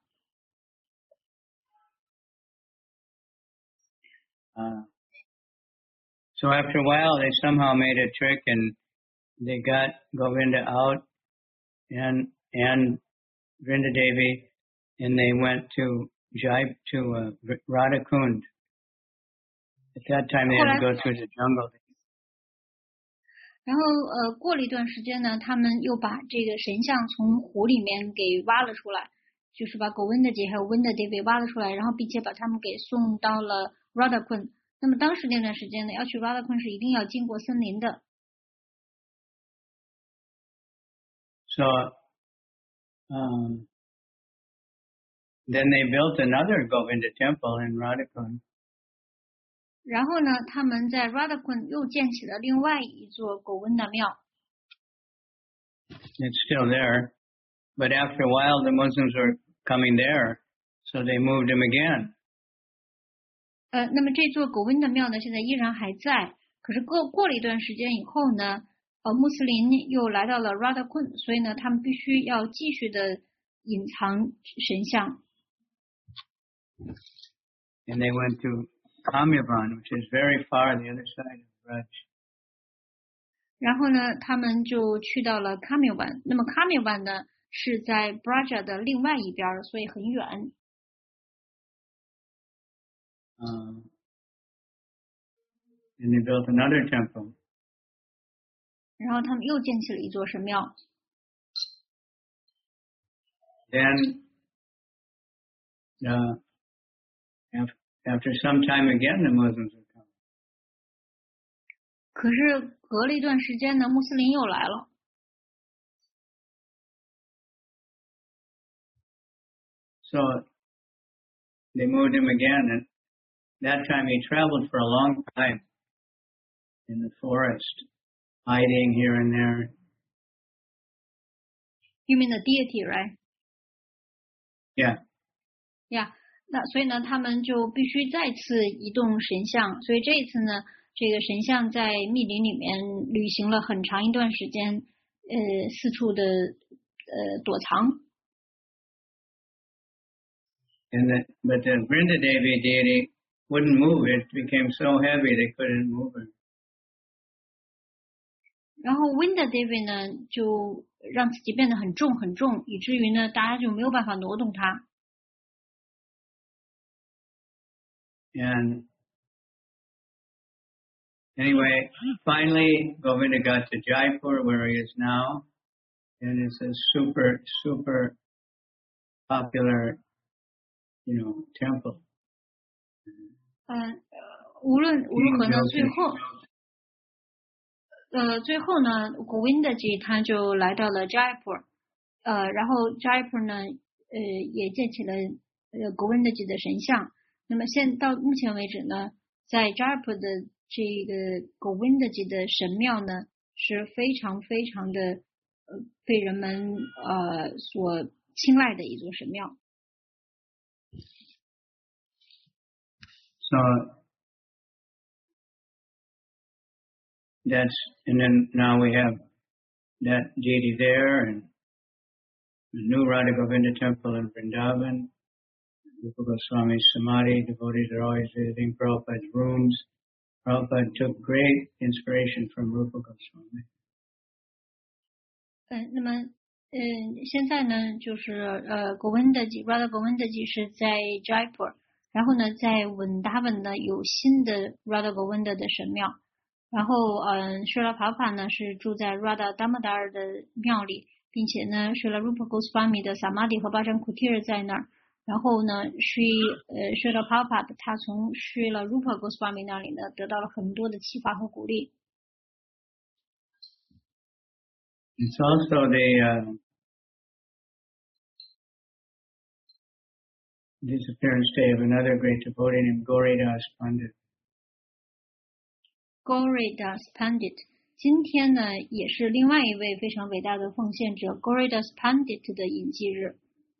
Uh, so after a while, they somehow made a trick and they got Govinda out and and Vrinda Devi, and they went to Jai to uh, Radhakund. At that time, they had to go through the jungle. 然后呃，过了一段时间呢，他们又把这个神像从湖里面给挖了出来，就是把 Govinda 姐还有 Vrinda Devi 挖了出来，然后并且把他们给送到了 Radhakund。那么当时那段时间呢，要去 Radhakund 是一定要经过森林的。 So, um, then they built another Govinda temple in Radhakund. 然后呢，他们在 Radhakund 又建起了另外一座 Govinda 庙。 It's still there, but after a while, the Muslims were coming there, so they moved him again. 呃，那么这座 Govinda 庙呢，现在依然还在。可是过过了一段时间以后呢，呃，穆斯林又来到了 Radhakund， 所以呢，他们必须要继续的隐藏神像。 And they went to Kamyavan, which is very far the other side of Braj. 然后呢，他们就去到了 Kamyavan。那么 Kamyavan 呢，是在 Braja 的另外一边，所以很远。 Um, and they built another temple. 然后他们又建起了一座神庙。 Then, uh, after, after some time again, the Muslims would come. 可是隔了一段时间呢，穆斯林又来了。 So they moved him again, and that time he traveled for a long time in the forest, hiding here and there. You mean the deity, right? Yeah. Yeah. 那所以呢，他们就必须再次移动神像。所以这一次呢，这个神像在密林里面旅行了很长一段时间，呃，四处的呃躲藏。 And the, but the Vrinda Devi deity wouldn't move. It became so heavy they couldn't move it. 然后 Winda Devi 呢，就让自己变得很重很重，以至于呢，大家就没有办法挪动它。 And anyway, finally, Govinda got to Jaipur, where he is now, and it's a super, super popular, you know, temple. 嗯，无论如何呢，最后，呃，最后呢，Govindaji 他就来到了 Jaipur， 呃，然后 Jaipur 呢，呃，也建起了呃 Govindaji 的神像。那么现到目前为止呢，在 Jaipur 的这个 Govindaji 的神庙呢，是非常非常的呃被人们呃所青睐的一座神庙。 So that's, and then now we have that deity there, and the new Radha Govinda temple in Vrindavan. Rupa Goswami's Samadhi, devotees are always visiting Prabhupada's rooms. Prabhupada took great inspiration from Rupa Goswami. 嗯，那么，嗯，现在呢，就是呃，Govindaji Radha Govindaji 是在 Jaipur， 然后呢，在文达文呢有新的 Radha Govinda 的神庙，然后嗯，Srila Prabhupada 呢是住在 Radha Damodar 的庙里，并且呢，Srila Rupa Goswami 的 Samadhi 和 Bhajan Kutir 在那儿。然后呢，是呃Srila Prabhupada他从 Srila Rupa Goswami 那里呢得到了很多的启发和鼓励。 It's also the uh, disappearance day of another great devotee named Gauridas Pandit. Gauridas Pandit， 今天呢也是另外一位非常伟大的奉献者 Gauridas Pandit 的隐祭日。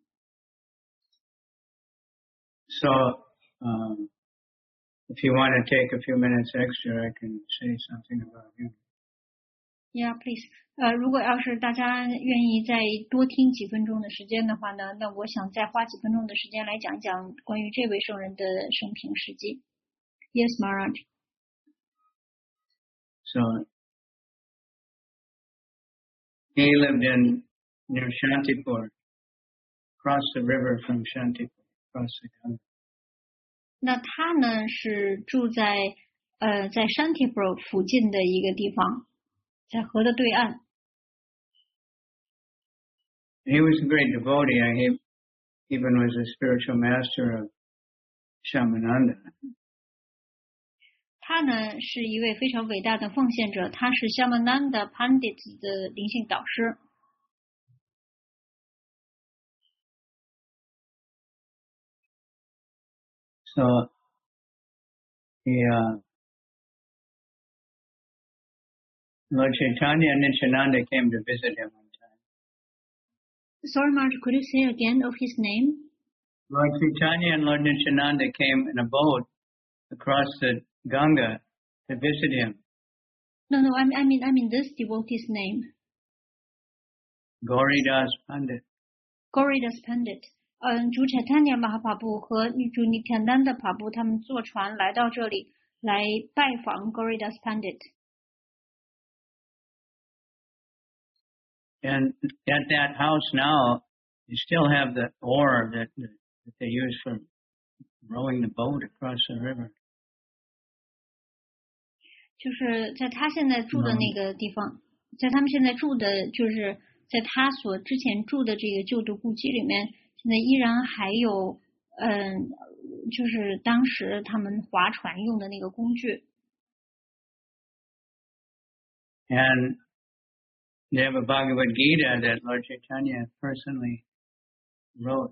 So, um, if you want to take a few minutes extra, I can say something about him. Yeah, please. 呃，如果要是大家愿意再多听几分钟的时间的话呢，那我想再花几分钟的时间来讲讲关于这位圣人的生平事迹。Yes, Maharaj. So, he lived in near Shantipur, across the river from Shantipur, across the Ganga. 那他呢是住在呃在 Shantipur 附近的一个地方，在河的对岸。 He was a great devotee. He even was a spiritual master of Shyamananda. 他呢是一位非常伟大的奉献者，他是 Shyamananda Pandit 的灵性导师。 So, he, uh, Lord Chaitanya and Nityananda came to visit him one time. Sorry, Maharaj, could you say again of his name? Lord Chaitanya and Lord Nityananda came in a boat across the Ganga to visit him. No, no, I mean, I mean, I mean this devotee's name. Gauridas Pandit. Gauridas Pandit. 嗯，主 Chaitanya Mahaprabhu 和主 Nityananda Prabhu 他们坐船来到这里来拜访 Gauridas Pandit。 And at that house now, you still have the oar that, that they use for rowing the boat across the river. 就是在他现在住的那个地方，在他们现在住的，就是在他所之前住的这个旧的故居里面，现在依然还有，嗯，就是当时他们划船用的那个工具。 And they have a Bhagavad Gita that Lord Chaitanya personally wrote.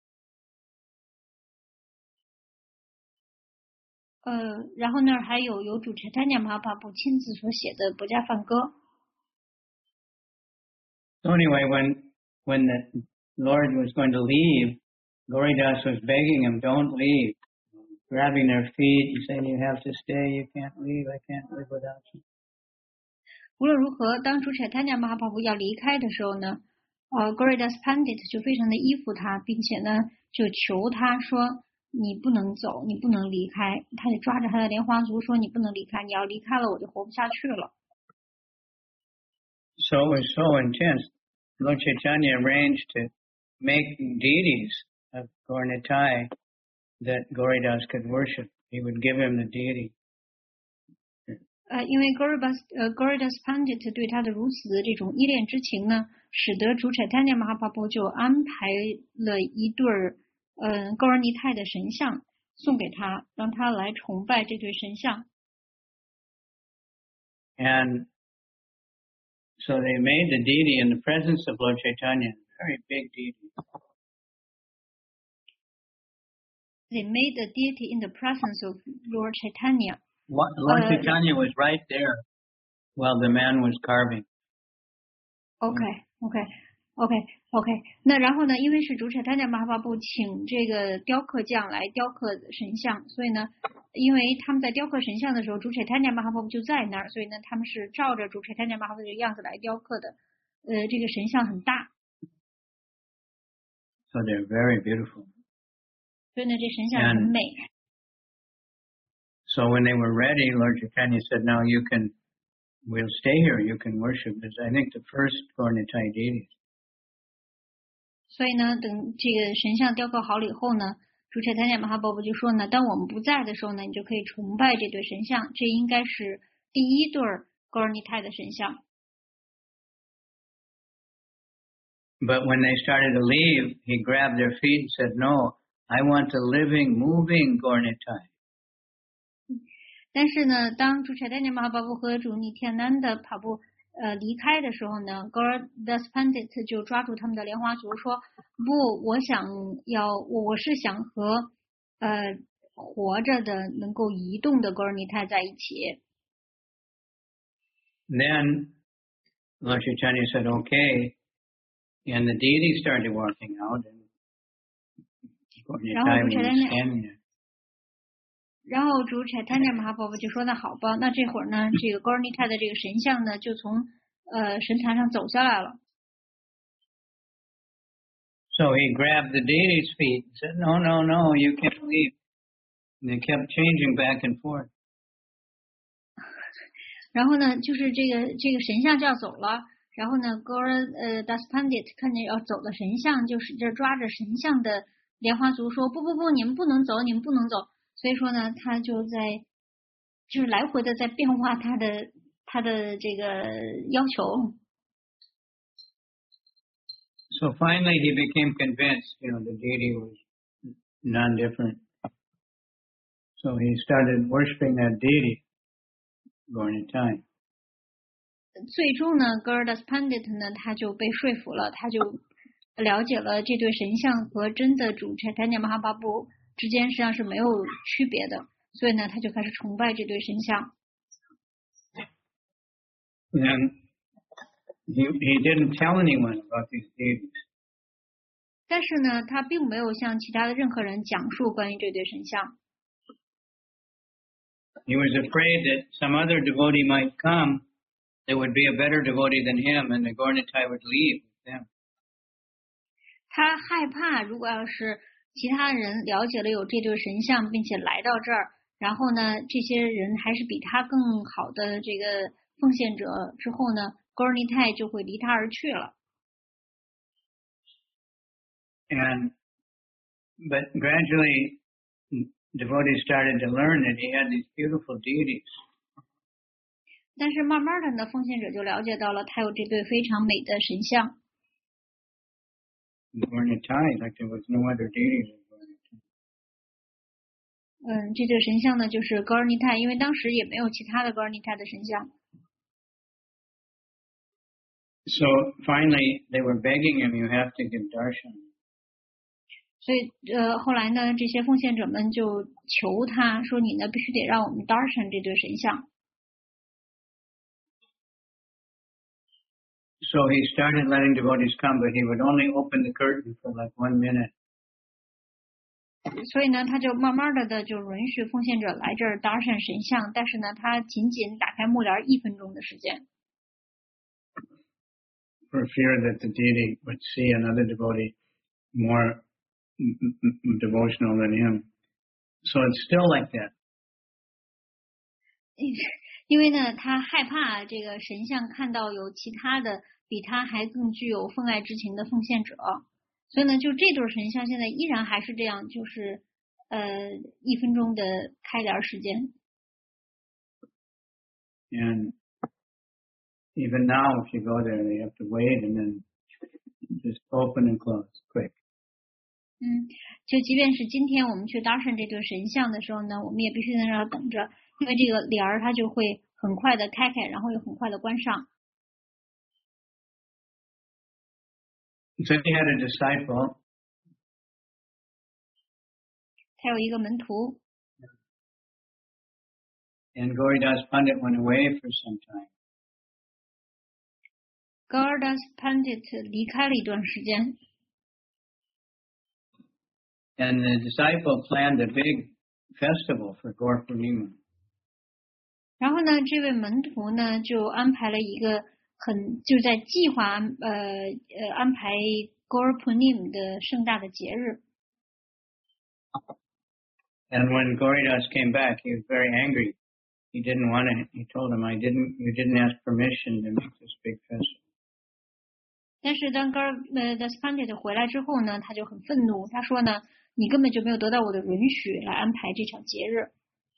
呃，然后那儿还有由主 Chaitanya Mahaprabhu 亲自所写的《薄伽梵歌》。 So anyway, when when the Lord was going to leave, Gauridas was begging him, don't leave, grabbing their feet and saying, you have to stay, you can't leave, I can't live without you. 无论如何，当主产丹尼马哈帕布要离开的时候呢，呃 ，Gauridas Pandit 就非常的依附他，并且呢，就求他说：“你不能走，你不能离开。”他就抓着他的莲花足说：“你不能离开，你要离开了，我就活不下去了。” So it was so intense. Lord Chaitanya arranged to make deities of Gaurnitai that Gauridas could worship. He would give him the deity. 呃，因为 Gauridas 呃 Gauridas Pandit 对他的如此这种依恋之情呢，使得主产丹尼马哈帕布就安排了一对儿嗯高尔尼泰的神像送给他，让他来崇拜这对神像。 And so they made the deity in the presence of Lord Chaitanya, very big deity. They made the deity in the presence of Lord Chaitanya. What, Lord Uh, Chaitanya was right there while the man was carving. OK OK OK OK。那然后呢，因为是主产丹尼马哈帕布请这个雕刻匠来雕刻神像，所以呢，因为他们在雕刻神像的时候，主产丹尼马哈帕布就在那儿，所以呢，他们是照着主产丹尼马哈帕布的样子来雕刻的。呃，这个神像很大， So they're very beautiful. 所以呢，这神像很美。 So when they were ready, Lord Chaitanya said, now you can, we'll stay here, you can worship as I think the first Gaurnitai deities. 所以呢，等这个神像雕刻好了以后呢，主产丹尼马哈帕布就说呢，当我们不在的时候呢，你就可以崇拜这对神像，这应该是第一对高尔尼泰的神像。 But when they started to leave, he grabbed their feet and said, no, I want a living, moving Gaurnitai. 但是呢，当主产丹尼马哈帕布和主尼天南的帕布呃离开的时候呢 ，Gauridas Pandit 就抓住他们的莲花足说：“不，我想要我我是想和呃活着的能够移动的高尔尼泰在一起。” Then Lord Chaitanya said, okay, and the deity started walking out, and Gaurnitai was standing there. 然后主产丹尼马哈帕布就说：“那好吧，那这会儿呢，这个高尔尼泰的这个神像呢，就从呃神坛上走下来了。” So he grabbed the deity's feet and said, no, no, no, you can't leave. And they kept changing back and forth. 然后呢，就是这个这个神像就要走了，然后呢，高尔呃 Das Pandit 看见要走的神像，就使劲抓着神像的莲花足说：“不不不，你们不能走，你们不能走。”所以说呢，他就在就是来回的在变化他的他的这个要求。 So finally he became convinced, you know, the deity was non-different. So he started worshiping that deity, Gaurnitai. 最终呢 Gauridas Pandit 呢，他就被说服了，他就了解了这对神像和真的主产丹尼马哈帕布之间实际上是没有区别的，所以呢，他就开始崇拜这对神像。 And he, he didn't tell anyone about these deities. 但是呢，他并没有向其他的任何人讲述关于这对神像。 He was afraid that some other devotee might come that would be a better devotee than him, and the Gaurnitai would leave with them. 他害怕，如果要是其他人了解了有这对神像，并且来到这儿，然后呢，这些人还是比他更好的这个奉献者之后呢，高尔尼泰就会离他而去了。 And but gradually, devotees started to learn that he had these beautiful deities. 但是慢慢的呢，奉献者就了解到了他有这对非常美的神像。 Gaurnitai, like there was no other deity. 嗯，这对神像呢，就是高尔尼泰，因为当时也没有其他的高尔尼泰的神像。 So finally, they were begging him, "You have to give darshan." 所以呃，后来呢，这些奉献者们就求他说：“你呢，必须得让我们 darshan 这对神像。” So he started letting devotees come, but he would only open the curtain for like one minute. 所以呢，他就慢慢的的就允许奉献者来这儿搭讪神像，但是呢，他仅仅打开幕帘一分钟的时间。 For fear that the deity would see another devotee more devotional than him. So it's still like that. 因为呢，他害怕这个神像看到有其他的比他还更具有奉爱之情的奉献者，所以呢，就这对神像现在依然还是这样，就是呃一分钟的开帘时间。 And even now, if you go there, they have to wait and then just open and close quick. 嗯，就即便是今天我们去搭讪这对神像的时候呢，我们也必须在那儿等着，因为这个帘儿它就会很快的开开，然后又很快的关上。 So he had a disciple. 他有一个门徒。 And Gauridas Pandit went away for some time. Gauridas Pandit 离开了一段时间。 And the disciple planned a big festival for Gaur Purnima. 然后呢，这位门徒呢就安排了一个很就在计划呃呃安排 Gaur Purnima 的盛大的节日。 And when Gauridas came back, he was very angry. He didn't want to. He told him, "I didn't. You didn't ask permission to make this big festival." 但是当 Gauridas Pandit 回来之后呢，他就很愤怒，他说呢，你根本就没有得到我的允许来安排这场节日。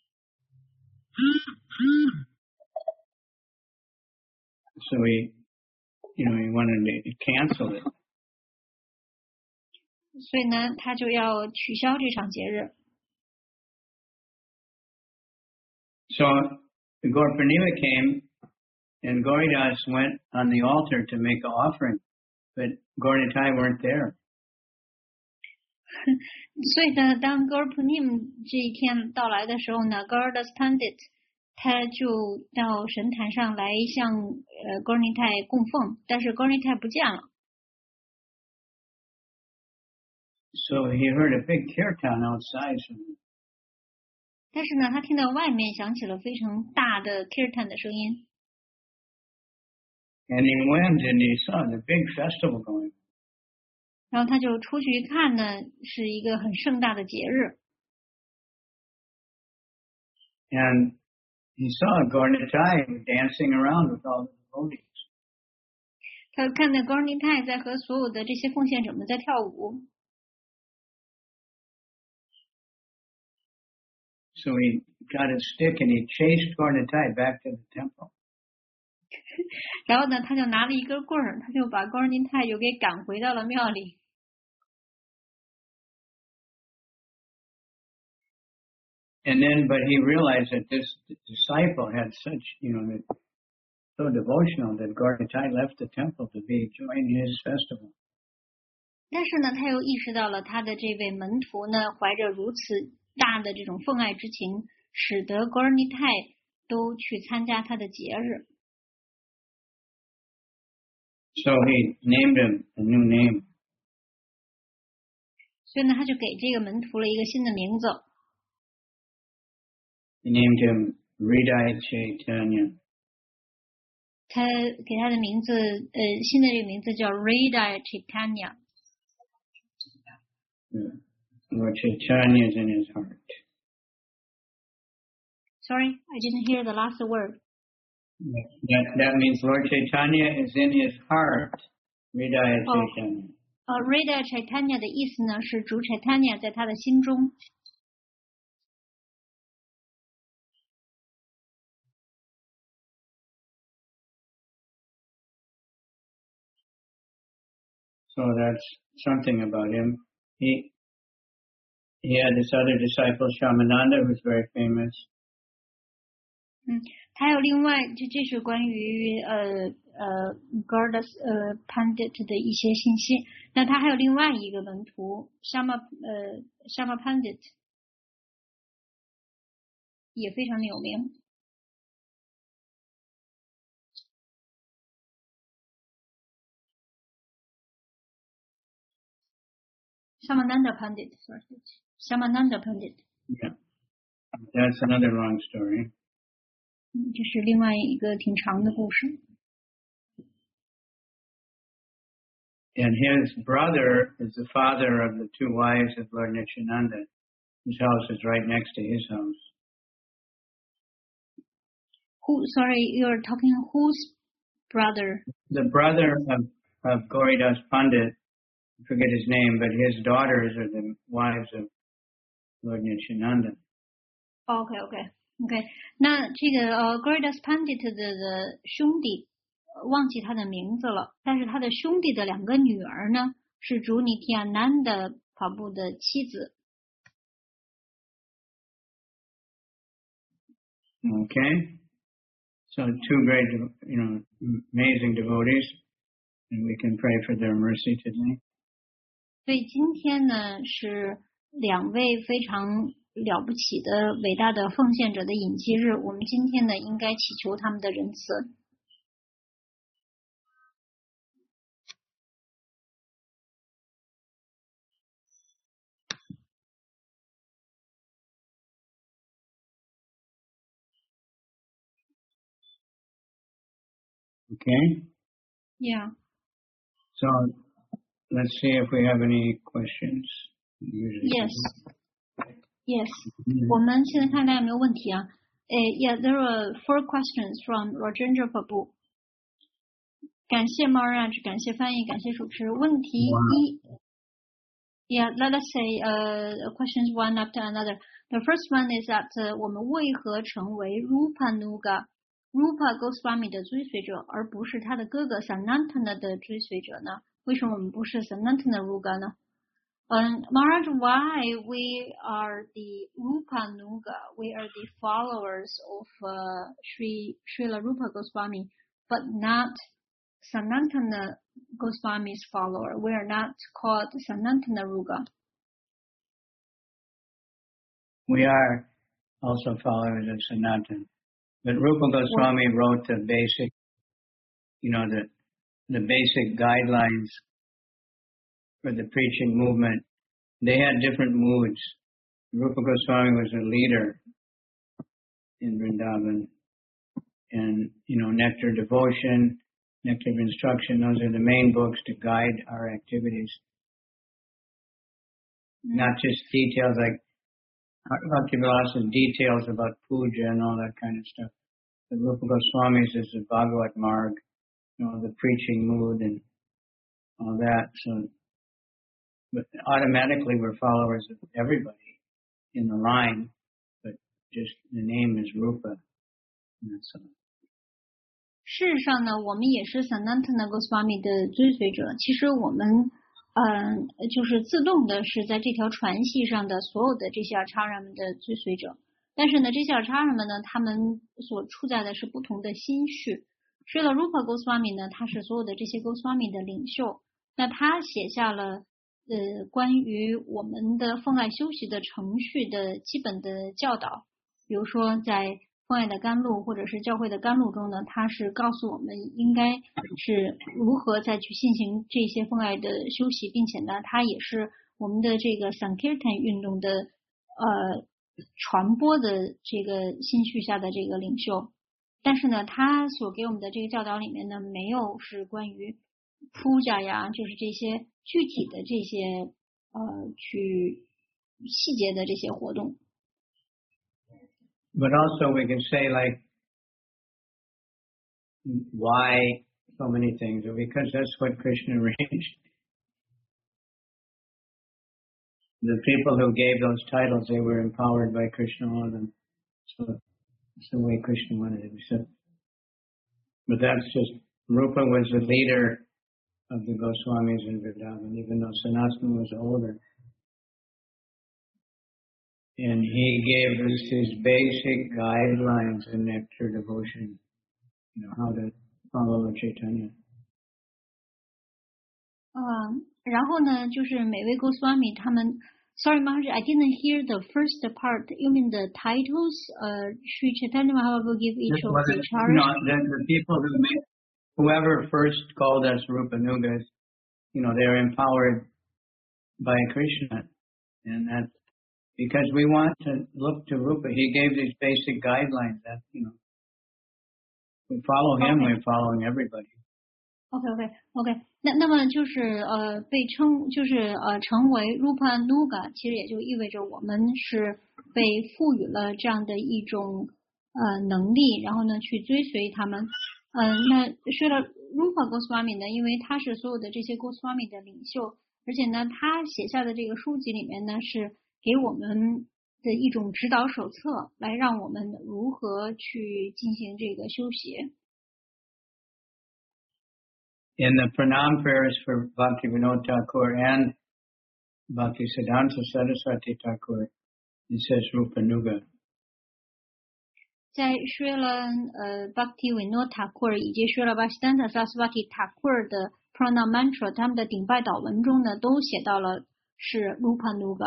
So he, you know, he wanted to cancel it. 所以呢，他就要取消这场节日。 So the Gaur Purnima came, and Gauridas went on the altar to make an offering, but Gaurnitai weren't there. 所以呢，当 Gaur Purnima 这一天到来的时候呢 ，Gauridas Pandit 他就到神坛上来向呃 Gaurnitai 供奉，但是 Gaurnitai 不见了。 So he heard a big kirtan outside. 但是呢，他听到外面响起了非常大的 kirtan 的声音。 And he went and he saw the big festival going. 然后他就出去一看呢，是一个很盛大的节日。 And he saw Gaurnitai dancing around with all the devotees. 他看到 Gaurnitai 在和所有的这些奉献者们在跳舞。 So he got his stick and he chased Gaurnitai back to the temple. 然后呢，他就拿了一根棍儿，他就把 Gaurnitai 又给赶回到了庙里。 And then, but he realized that this disciple had such, you know, so devotional that Gaurnitai left the temple to be join his festival. 但是呢，他又意识到了他的这位门徒呢，怀着如此大的这种奉爱之情，使得 Gaurnitai 都去参加他的节日。 So he named him a new name. 所以呢，他就给这个门徒了一个新的名字。 He named him Hridaya Chaitanya. 他给他的名字，呃，新的这个名字叫 Hridaya Chaitanya。 Yeah. Lord Chaitanya is in his heart. Sorry, I didn't hear the last word. That that means Lord Chaitanya is in his heart. Hridaya Oh. Chaitanya. 呃 Hridaya Chaitanya 的意思呢是主 Chaitanya 在他的心中。 So that's something about him. He he had this other disciple, Shamananda, who's very famous. 嗯，还有另外，这这是关于呃呃 Gauridas 呃 Pandit 的一些信息。那他还有另外一个门徒 Shama 呃 Shama Pandit 也非常的有名。 Shamananda Pandit, sorry, Shamananda Pandit. Yeah, that's another long story. 嗯，这是另外一个挺长的故事。 And his brother is the father of the two wives of Lord Nityananda, whose house is right next to his house. Who? Sorry, you're talking whose brother? The brother of, of Gauridas Pandit, I forget his name, but his daughters are the wives of Lord Nityananda. OK OK OK， 那这个呃 Gauridas Pandit 的的兄弟。忘记他的名字了，但是他的兄弟的两个女儿呢，是主尼提亚南的跑步的妻子。 Okay, so two great, you know, amazing devotees, and we can pray for their mercy today. 所以今天呢，是两位非常了不起的伟大的奉献者的引祭日，我们今天呢，应该祈求他们的仁慈。 Okay? Yeah. So let's see if we have any questions. Usually Yes. Yes. 我们现在看大家有没有问题啊？诶 Yeah, there are four questions from Rajendra Prabhu. 感谢 Maharaj， 感谢翻译，感谢主持。问题一 ，Yeah, let us say uh questions one after another. The first one is that、uh, 我们为何成为 Rupanuga、Rupa Goswami 的追随者，而不是他的哥哥 Sanatana 的追随者呢？为什么我们不是 Sanatana Ruga 呢？Um, Maharaj, why we are the Rupanuga, we are the followers of uh, Sri Srila Rupa Goswami, but not Sanatana Goswami's follower. We are not called Sanatana Ruga. We are also followers of Sanatana. But Rupa Goswami what? wrote the basic, you know, the the basic guidelines for the preaching movement. They had different moods. Rupa Goswami was a leader in Vrindavan. And, you know, Nectar Devotion, Nectar of Instruction, those are the main books to guide our activities. Mm-hmm. Not just details like Bhakti-Vilasa's details about puja and all that kind of stuff. But Rupa Goswami's is the Bhagavat Marg, you know, the preaching mood and all that. So, but automatically we're followers of everybody in the line, but just the name is Rupa. And that's all. 事实上呢，我们也是 Sanatana Goswami 的追随者。其实我们，嗯、呃，就是自动的是在这条传系上的所有的这些 Acharya 们的追随者。但是呢，这些 Acharya 们呢，他们所处在的是不同的心绪。Srila Rupa Goswami 呢，他是所有的这些 Goswami 的领袖。那他写下了呃关于我们的奉爱修习的程序的基本的教导，比如说在奉爱的甘露或者是教会的甘露中呢，它是告诉我们应该是如何再去进行这些奉爱的修习，并且呢，它也是我们的这个 Sankirtan 运动的呃传播的这个心绪下的这个领袖。但是呢，他所给我们的这个教导里面呢，没有是关于 puja 呀，就是这些具体的这些呃去细节的这些活动。 But also we can say like, why so many things? Because that's what Krishna arranged. The people who gave those titles, they were empowered by Krishna, all of them. So that's the way Krishna wanted it. So, but that's just, Rupa was the leader of the Goswamis in Vrindavan, even though Sanatana was older. And he gave us his basic guidelines in Nectar Devotion, you know, how to follow Lord Chaitanya. 嗯、uh, 然后呢，就是每位 Goswami 他们 Sorry, Maharaj, I didn't hear the first part. You mean the titles? Uh, Sri Chaitanya Mahaprabhu give each of the Acharyas? No, the, the people who made, whoever first called us Rupanugas, you know, they're empowered by Krishna. And that, because we want to look to Rupa, he gave these basic guidelines that, you know, we follow him, Okay. we're following everybody. OK OK OK， 那那么就是呃被称就是呃成为 Rupa Nuga， 其实也就意味着我们是被赋予了这样的一种呃能力，然后呢去追随他们。嗯、呃，那说了 Rupa Goswami 呢，因为他是所有的这些 Goswami 的领袖，而且呢他写下的这个书籍里面呢是给我们的一种指导手册，来让我们如何去进行这个修习。 In the pranam prayers for Bhaktivinoda Thakur and Bhaktisiddhanta Saraswati Thakur, it says Rupa Nuga. 在说了呃 Bhaktivinoda Thakur 以及说了 Bhaktisiddhanta Saraswati Thakur 的 Pranam Mantra， 他们的顶拜祷文中呢，都写到了是 Rupa Nuga。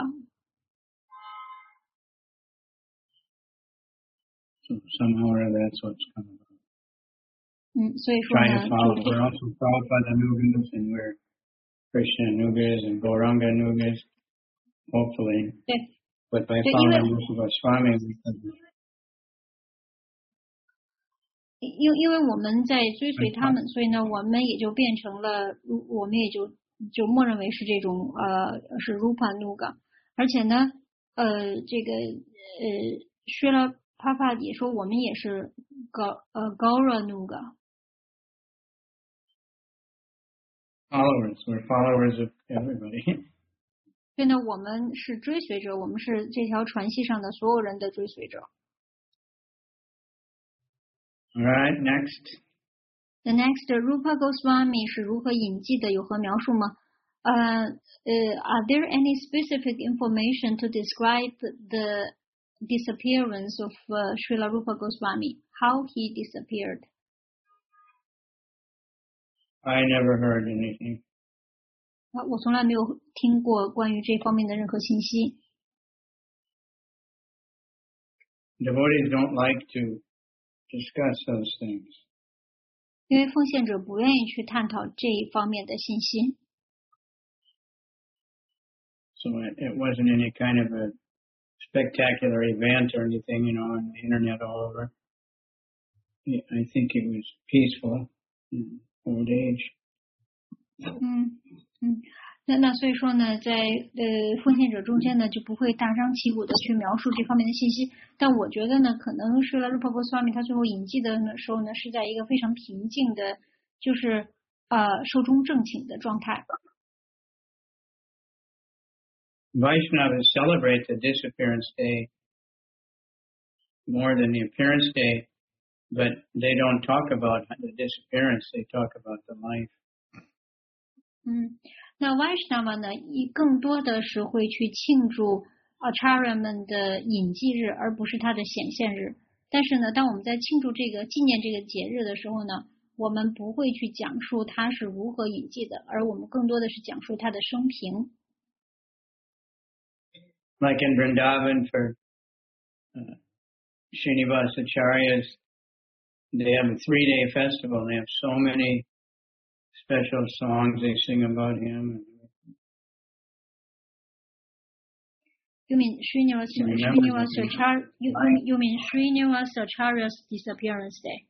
So somehow or other, that's what's coming about. 嗯，所以说 Trying 呢， to follow, 就 we're also followed by the Nugas, and we're Krishna Nugas and Gauranga Nugas, hopefully. 对 But by 对，因 following 为 Rupa Goswami, we can 因因为我们在追随他们，所以呢，我们也就变成了，我们也就就默认为是这种呃是 Rupa Nuga， 而且呢，呃这个呃说了 Papa 也说我们也是高呃 Gaura Nuga。 followers, we're followers of everybody. 所以呢，我们是追随者，我们是这条传系上的所有人的追随者。 All right, next. The next Rupa Goswami 是如何引记的？有何描述吗？呃呃 Are there any specific information to describe the disappearance of uh, Srila Rupa Goswami? How he disappeared? I never heard anything. 啊，我从来没有听过关于这方面的任何信息。 Devotees don't like to discuss those things. 因为奉献者不愿意去探讨这一方面的信息。 So it, it wasn't any kind of a spectacular event or anything, you know, on the internet all over. Yeah, I think it was peaceful in old age. 嗯嗯，那那所以说呢，在呃奉献者中间呢，就不会大张旗鼓的去描述这方面的信息。但我觉得呢，可能是了 Rupa Goswami 他最后引记的时候呢，是在一个非常平静的，就是呃寿终正寝的状态。 Vaishnavas celebrate the disappearance day more than the appearance day, but they don't talk about the disappearance, they talk about the life. 嗯，那 Vaishnava 呢，一更多的是会去庆祝 Acharya 们的引记日，而不是他的显现日。但是呢，当我们在庆祝这个纪念这个节日的时候呢，我们不会去讲述他是如何引记的，而我们更多的是讲述他的生平。 Like in Vrindavan for uh, Srinivasa Acharyas, they have a three-day festival. They have so many special songs they sing about him. You mean Srinivasa Srinivasa Acharya? You, you mean Srinivasa Acharya's disappearance day?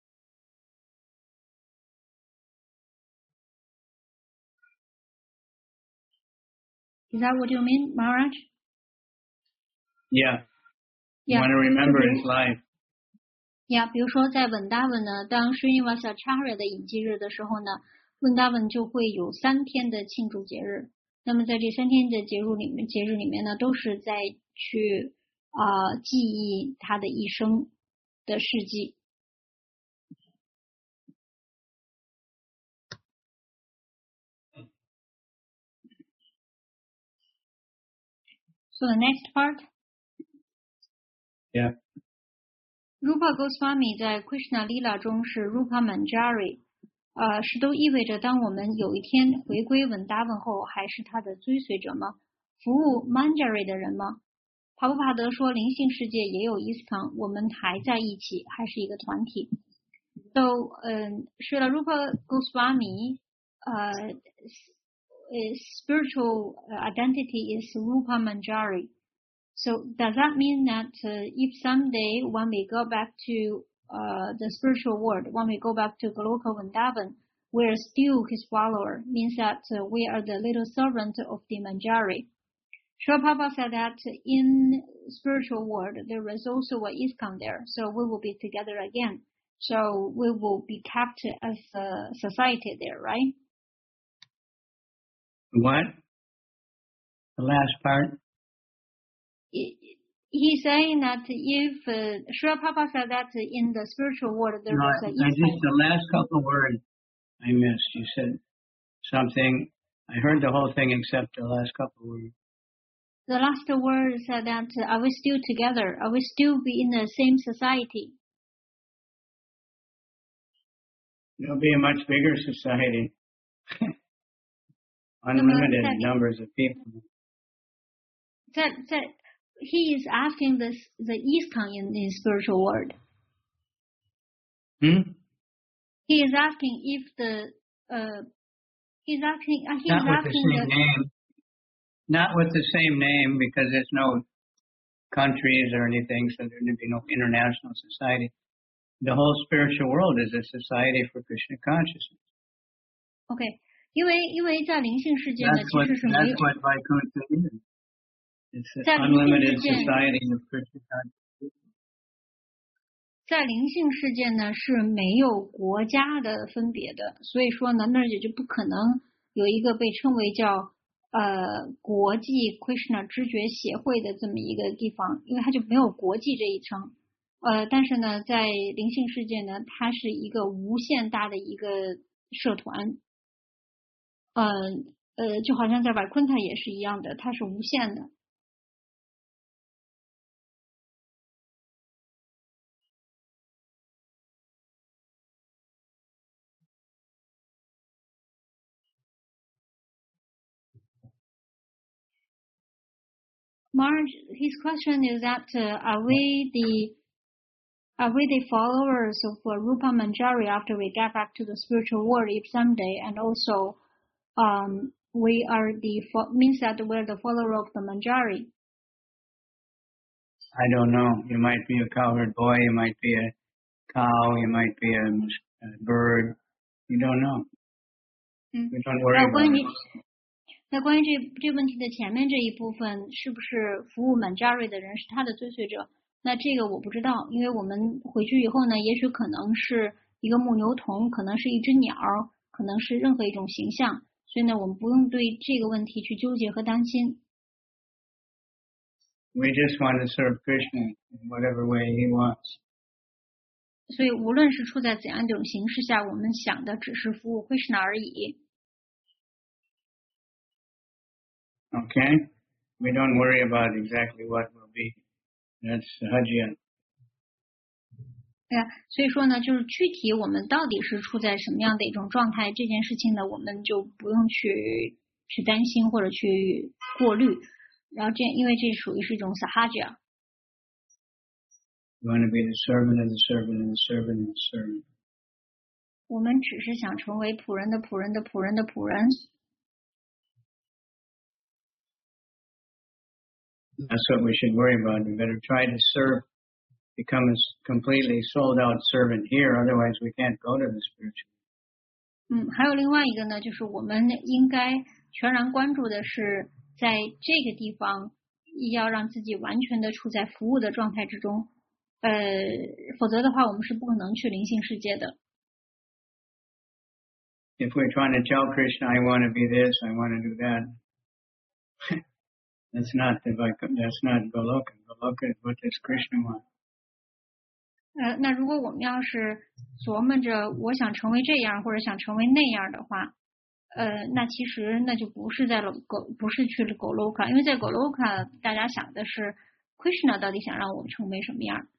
Is that what you mean, Maharaj? Yeah. You Yeah. want to remember Okay. his life. 呀，比如说在文达文呢，当 Srinivasa Acharya 的引记日的时候呢，文达文就会有三天的庆祝节日。那么在这三天的节日里面，节日里面呢，都是在去啊、呃、记忆他的一生的事迹。So the next part. Yeah. Rupa Goswami 在 Krishna Lila 中是 Rupa Manjari， 呃，是都意味着当我们有一天回归文达文后，还是他的追随者吗？服务 Manjari 的人吗？帕布帕德说，灵性世界也有伊斯康，我们还在一起，还是一个团体。So, 嗯，是了 Rupa Goswami， 呃 uh, spiritual identity is Rupa Manjari. So does that mean that uh, if someday when we go back to uh, the spiritual world, when we go back to Goloka Vrindavan, we are still his follower, means that uh, we are the little servant of the Manjari. Srila Prabhupada said that in spiritual world, there is also a ISKCON there, so we will be together again. So we will be kept as a society there, right? What? The last part? He's saying that if uh, Srila Prabhupada said that in the spiritual world there no, is a I just the last couple of words I missed. You said something. I heard the whole thing except the last couple of words. The last word said that uh, are we still together? Are we still be in the same society? There'll be a much bigger society. Unlimited numbers of people. That that he is asking this the ISKCON in the spiritual world. Hmm? He is asking if the uh he's asking uh, he's Not with asking the same the, name. Not with the same name because there's no countries or anything, so there'd be no international society. The whole spiritual world is a society for Krishna consciousness. Okay. 因为因为在灵性世界呢， That's 其 what 实是没 that's 有 what Vaikuntha is. It's 在 an 灵性 unlimited 世界 society of Krishna consciousness. 在灵性世界呢是没有国家的分别的，所以说呢那儿也就不可能有一个被称为叫呃国际 Krishna 知觉协会的这么一个地方，因为它就没有国际这一层。呃，但是呢，在灵性世界呢，它是一个无限大的一个社团。呃呃，就好像在瓦昆塔也是一样的，它是无限的。Marge, his question is that uh, are we the are we the followers of uh, Rupa Manjari after we get back to the spiritual world if someday, and also um, we are the means that we're the follower of the Manjari. I don't know. You might be a cowherd boy. You might be a cow. You might be a, a bird. You don't know. Mm. We don't worry 那 about 关于 it. 那关于这这问题的前面这一部分，是不是服务 Manjari 的人是他的追随者？那这个我不知道，因为我们回去以后呢，也许可能是一个牧牛童，可能是一只鸟，可能是任何一种形象，所以呢，我们不用对这个问题去纠结和担心。 We just want to serve Krishna in whatever way he wants. 所以无论是处在怎样一种形式下，我们想的只是服务 Krishna 而已。 Okay? We don't worry about exactly what will be. That's Hajjan. 对啊，所以说呢，就是具体我们到底是处在什么样的一种状态，这件事情呢，我们就不用去去担心或者去过滤。然后这因为这属于是一种 sahaja。 You want to be the servant of the servant and the servant of the servant. 我们只是想成为仆人的仆人的仆人的仆人。 That's what we should worry about. We better try to serve, become a completely sold out servant here, otherwise we can't go to the spiritual. 嗯，还有另外一个呢，就是我们应该全然关注的是，在这个地方要让自己完全的处在服务的状态之中，呃，否则的话，我们是不可能去灵性世界的。 If we're trying to tell Krishna, I want to be this, I want to do that, that's not the that's not Goloka. Goloka is what does Krishna want. 呃，那如果我们要是琢磨着我想成为这样或者想成为那样的话，呃，那其实那就不是在了狗，不是去了 Goloka， 因为在 Goloka 大家想的是 Krishna 到底想让我们成为什么样。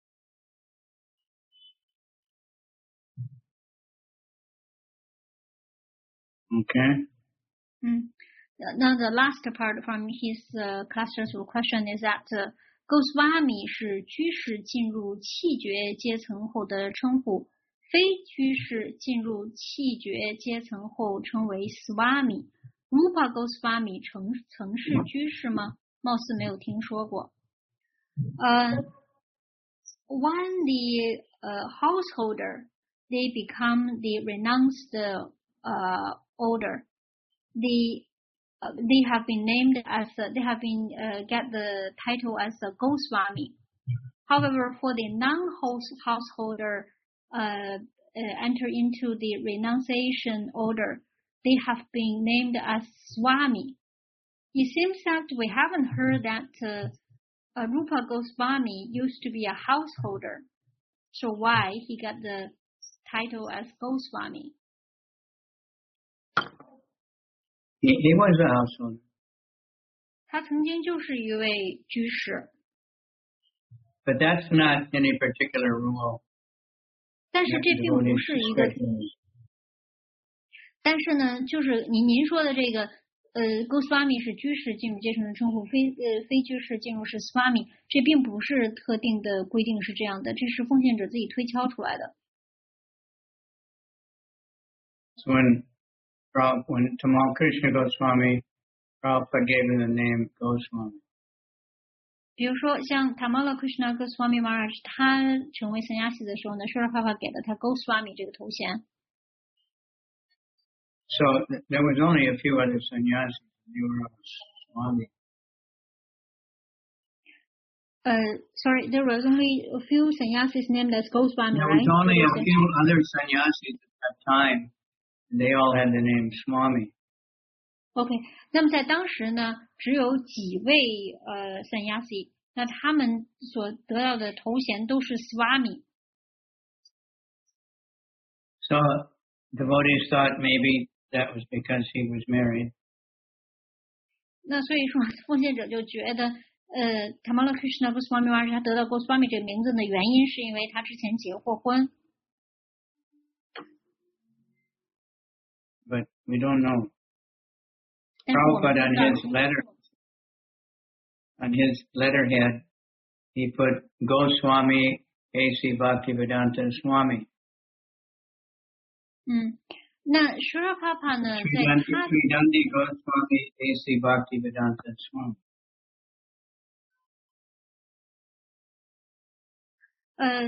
Okay. 嗯，那 the last part from his uh, clusters of question is that uh, Goswami 是居士进入气绝阶层后的称呼，非居士进入气绝阶层后称为 Swami。 Rupa Goswami 曾曾是居士吗？貌似没有听说过。呃、uh,，when the uh, householder they become the renounced uh, order, the uh, they have been named as uh, they have been uh, get the title as a Goswami. However, for the non-householder uh, uh, enter into the renunciation order, they have been named as Swami. It seems that we haven't heard that uh, uh, Rupa Goswami used to be a householder. So why he got the title as Goswami? He, he was a householder. 他曾经就是一位居士。 But that's not any particular rule. 但是这并不是一个，但是呢，就是您您说的这个，呃 ，Goswami 是居士进入阶层的称呼，非呃非居士进入是 Swami， 这并不是特定的规定是这样的，这是奉献者自己推敲出来的。 So when when Tamal Krishna Goswami, Prabhupada gave him the name Goswami. 比如说像 Tamala Krishna Goswami Maharaj 他成为僧伽西的时候呢，舍拉帕帕给了他 Goswami 这个头衔。 So there was only a few other sannyasis. They were all Swami. Uh, sorry, there was only a few sannyasis named as Goswami, there right? There was only a few other sannyasis at that time. They all had the name Swami. OK， 那么在当时呢，只有几位呃 sannyasi， 那他们所得到的头衔都是 Swami。 So devotees thought maybe that was because he was married. 那所以说，奉献者就觉得，呃 ，Tamala Krishna Goswami Maharaj 他得到 Goswami 这个名字的原因，是因为他之前结过婚。 But we don't know. Prabhupada on his letter, on his letterhead, he put Goswami A C Bhaktivedanta Swami. 嗯，那 Srila Prabhupada 呢，在他 Tridandi Goswami A C Bhaktivedanta Swami. 呃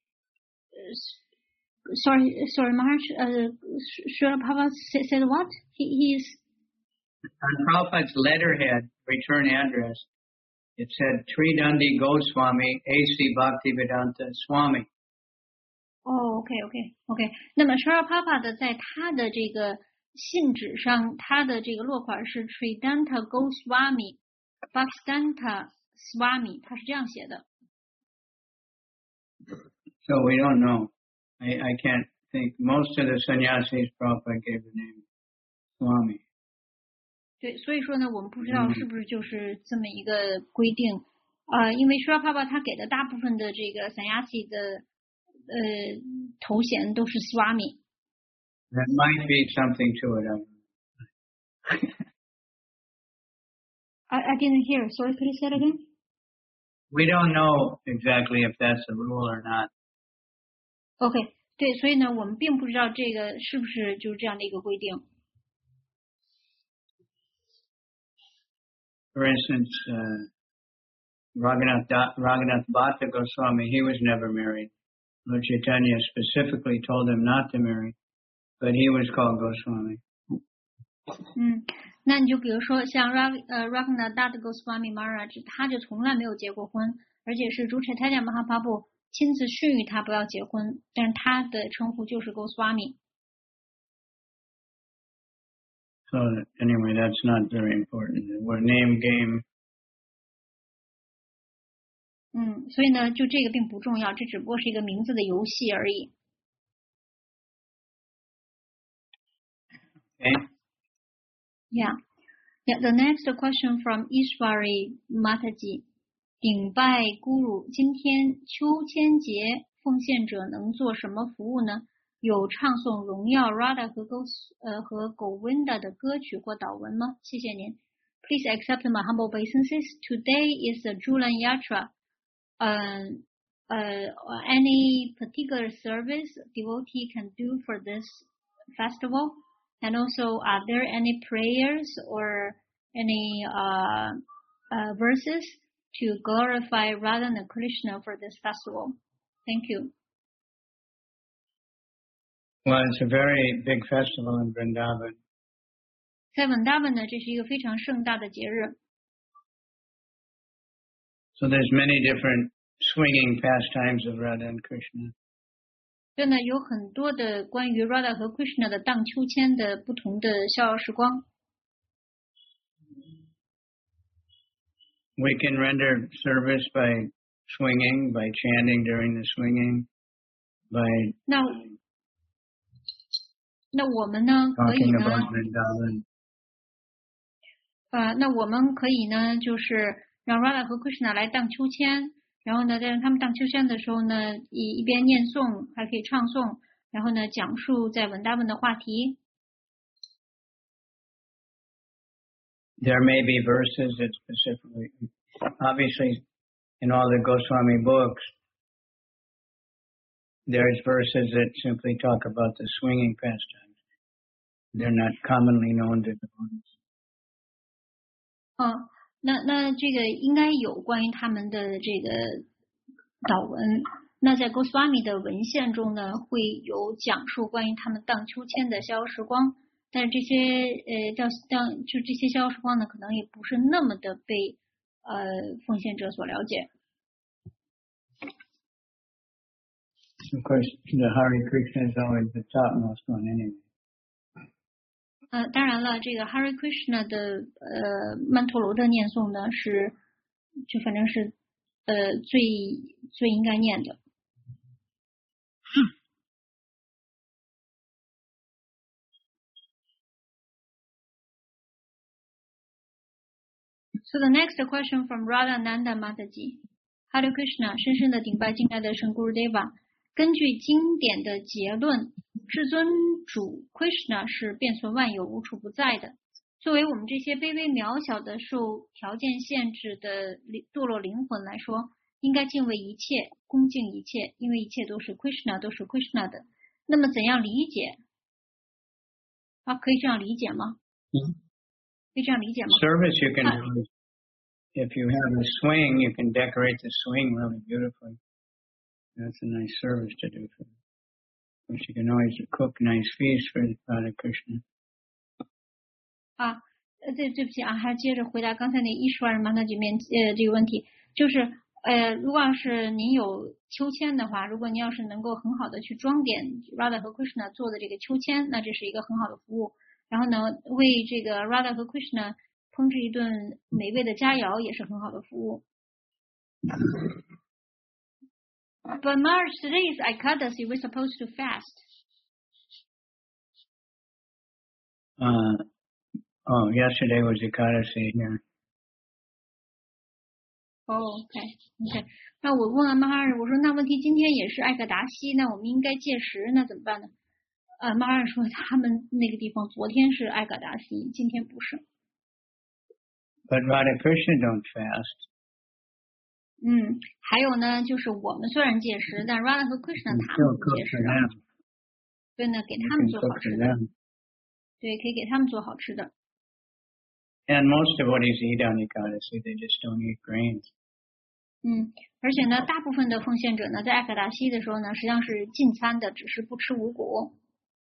，sorry, sorry, Maharaj, 呃 Srila Prabhupada said what? He he is On Prabhupada's letterhead, return address, it said Tridandi Goswami A C Bhaktivedanta Swami. 哦 ，OK OK OK。那么 Srila Prabhupada 在他的这个信纸上，他的这个落款是 Tridanta Goswami Bhaktivedanta Swami， 他是这样写的。 So we don't know. I, I can't think. Most of the sannyasis Prabhupada gave the name Swami. 对，所以说呢，我们不知道是不是就是这么一个规定，呃，因为 Srila Prabhupada 他给的大部分的这个 sannyasi 的呃头衔都是 Swami。 There might be something to it. I I didn't hear. Sorry, could you say it again? We don't know exactly if that's a rule or not. OK， 对，所以呢，我们并不知道这个是不是就是这样的一个规定。 For instance, uh, Raghunath, Raghunath Bhatta Goswami, he was never married. Lord Chaitanya specifically told him not to marry, but he was called Goswami. 嗯，那你就比如说像 Rag 呃 Raghunath Goswami Maharaj， 他就从来没有结过婚，而且是主 Chaitanya Mahaprabhu 亲自训谕他不要结婚，但是他的称呼就是 Goswami。 So anyway, that's not very important. We're name game. 嗯，所以呢，就这个并不重要，这只不过是一个名字的游戏而已。 Okay. Yeah. Yeah. The next question from Ishwari Mataji. 顶拜 Guru， 今天秋千节，奉献者能做什么服务呢？有唱诵荣耀 Radha 和 Go 呃和 Govinda 的歌曲或祷文吗？谢谢您。Please accept my humble obeisances. Today is the Julan Yatra. Uh, uh, any particular service devotee can do for this festival? And also, are there any prayers or any uh, uh, verses to glorify Radha and Krishna for this festival? Thank you. Well, it's a very big festival in Vrindavan. 在文达文呢，这是一个非常盛大的节日。 So there's many different swinging pastimes of Radha and Krishna. 所以呢，有很多的关于 Radha 和 Krishna 的荡秋千的不同的逍遥时光。 We can render service by swinging, by chanting during the swinging, by 那那我们呢，可以 talking 呢， about Vrindavan. 呃，那我们可以呢，就是让 Radha 和 Krishna 来荡秋千，然后呢，在让他们荡秋千的时候呢，一一边念诵，还可以唱诵，然后呢，讲述在文达文的话题。 There may be verses that specifically, obviously, in all the Goswami books, there's verses that simply talk about the swinging pastimes. They're not commonly known to devotees. 嗯，那那这个应该有关于他们的这个导文。那在 Goswami 的文献中呢，会有讲述关于他们荡秋千的逍遥时光。但是这些呃荡荡就这些逍遥时光呢，可能也不是那么的被呃奉献者所了解。 Of course, the Hare Krishna is always the topmost one anyway. 呃，当然了，这个 Hare Krishna 的呃曼陀罗的念诵呢，是就反正是呃最最应该念的。So the next question from Radhananda Mataji. Hare Krishna, 深深的顶拜敬爱的圣 Gurudeva。根据经典的结论，至尊主 Krishna 是遍存万有、无处不在的。作为我们这些卑微渺小的、受条件限制的堕落灵魂来说，应该敬畏一切、恭敬一切，因为一切都是 Krishna， 都是 Krishna 的。那么怎样理解？啊，可以这样理解吗？ 嗯， 可以这样理解吗？ Service you can do. If you have a swing, you can decorate the swing really beautifully. That's a nice service to do for them. But you can always cook nice feast for Radha Krishna. 啊，呃，对，对不起啊，还接着回答刚才那伊什瓦尔玛那这边呃这个问题，就是呃，如果要是您有秋千的话，如果您要是能够很好的去装点 Radha 和 Krishna 做的这个秋千，那这是一个很好的服务。然后呢，为这个 Radha 和 Krishna 烹制一顿美味的佳肴也是很好的服务。But March, today is Ekadasi. We're supposed to fast. Uh, oh, yesterday was Ekadasi here. Oh, okay, okay. 那我问了马哈尔，我说那问题今天也是艾格达西，那我们应该戒食，那怎么办呢？呃，马哈尔说他们那个地方昨天是艾格达西，今天不是。 But Radha Krishna don't fast. 嗯，还有呢，就是我们虽然戒食，但 Radha 和 Krishna 他们不戒食啊，所以呢，给他们做好吃的，对，可以给他们做好吃的。 And most devotees eat on Ekadasi, they just don't eat grains. 嗯，而且呢，大部分的奉献者呢，在艾格达西的时候呢，实际上是进餐的，只是不吃五谷。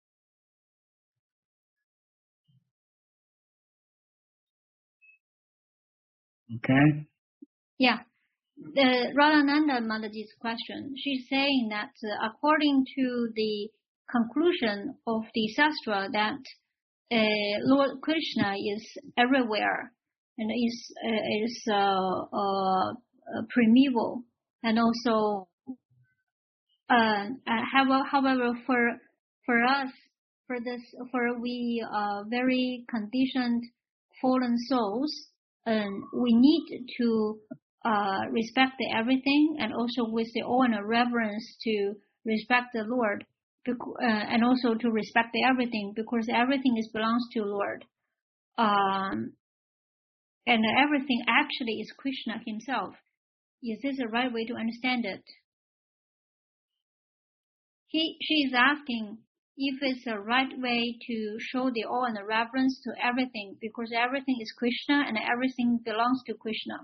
Okay? Yeah. Uh, Radhananda Mataji's question, she's saying that uh, according to the conclusion of the Shastra that uh, Lord Krishna is everywhere and is uh, is uh, uh, primeval and also uh, however, however for for us for this for we uh, very conditioned fallen souls, um, we need to uh, respect everything and also with the awe and reverence to respect the Lord, uh, and also to respect everything because everything is belongs to Lord, um, and everything actually is Krishna himself. Is this the right way to understand it? He, she is asking, if it's the right way to show the awe and the reverence to everything, because everything is Krishna and everything belongs to Krishna.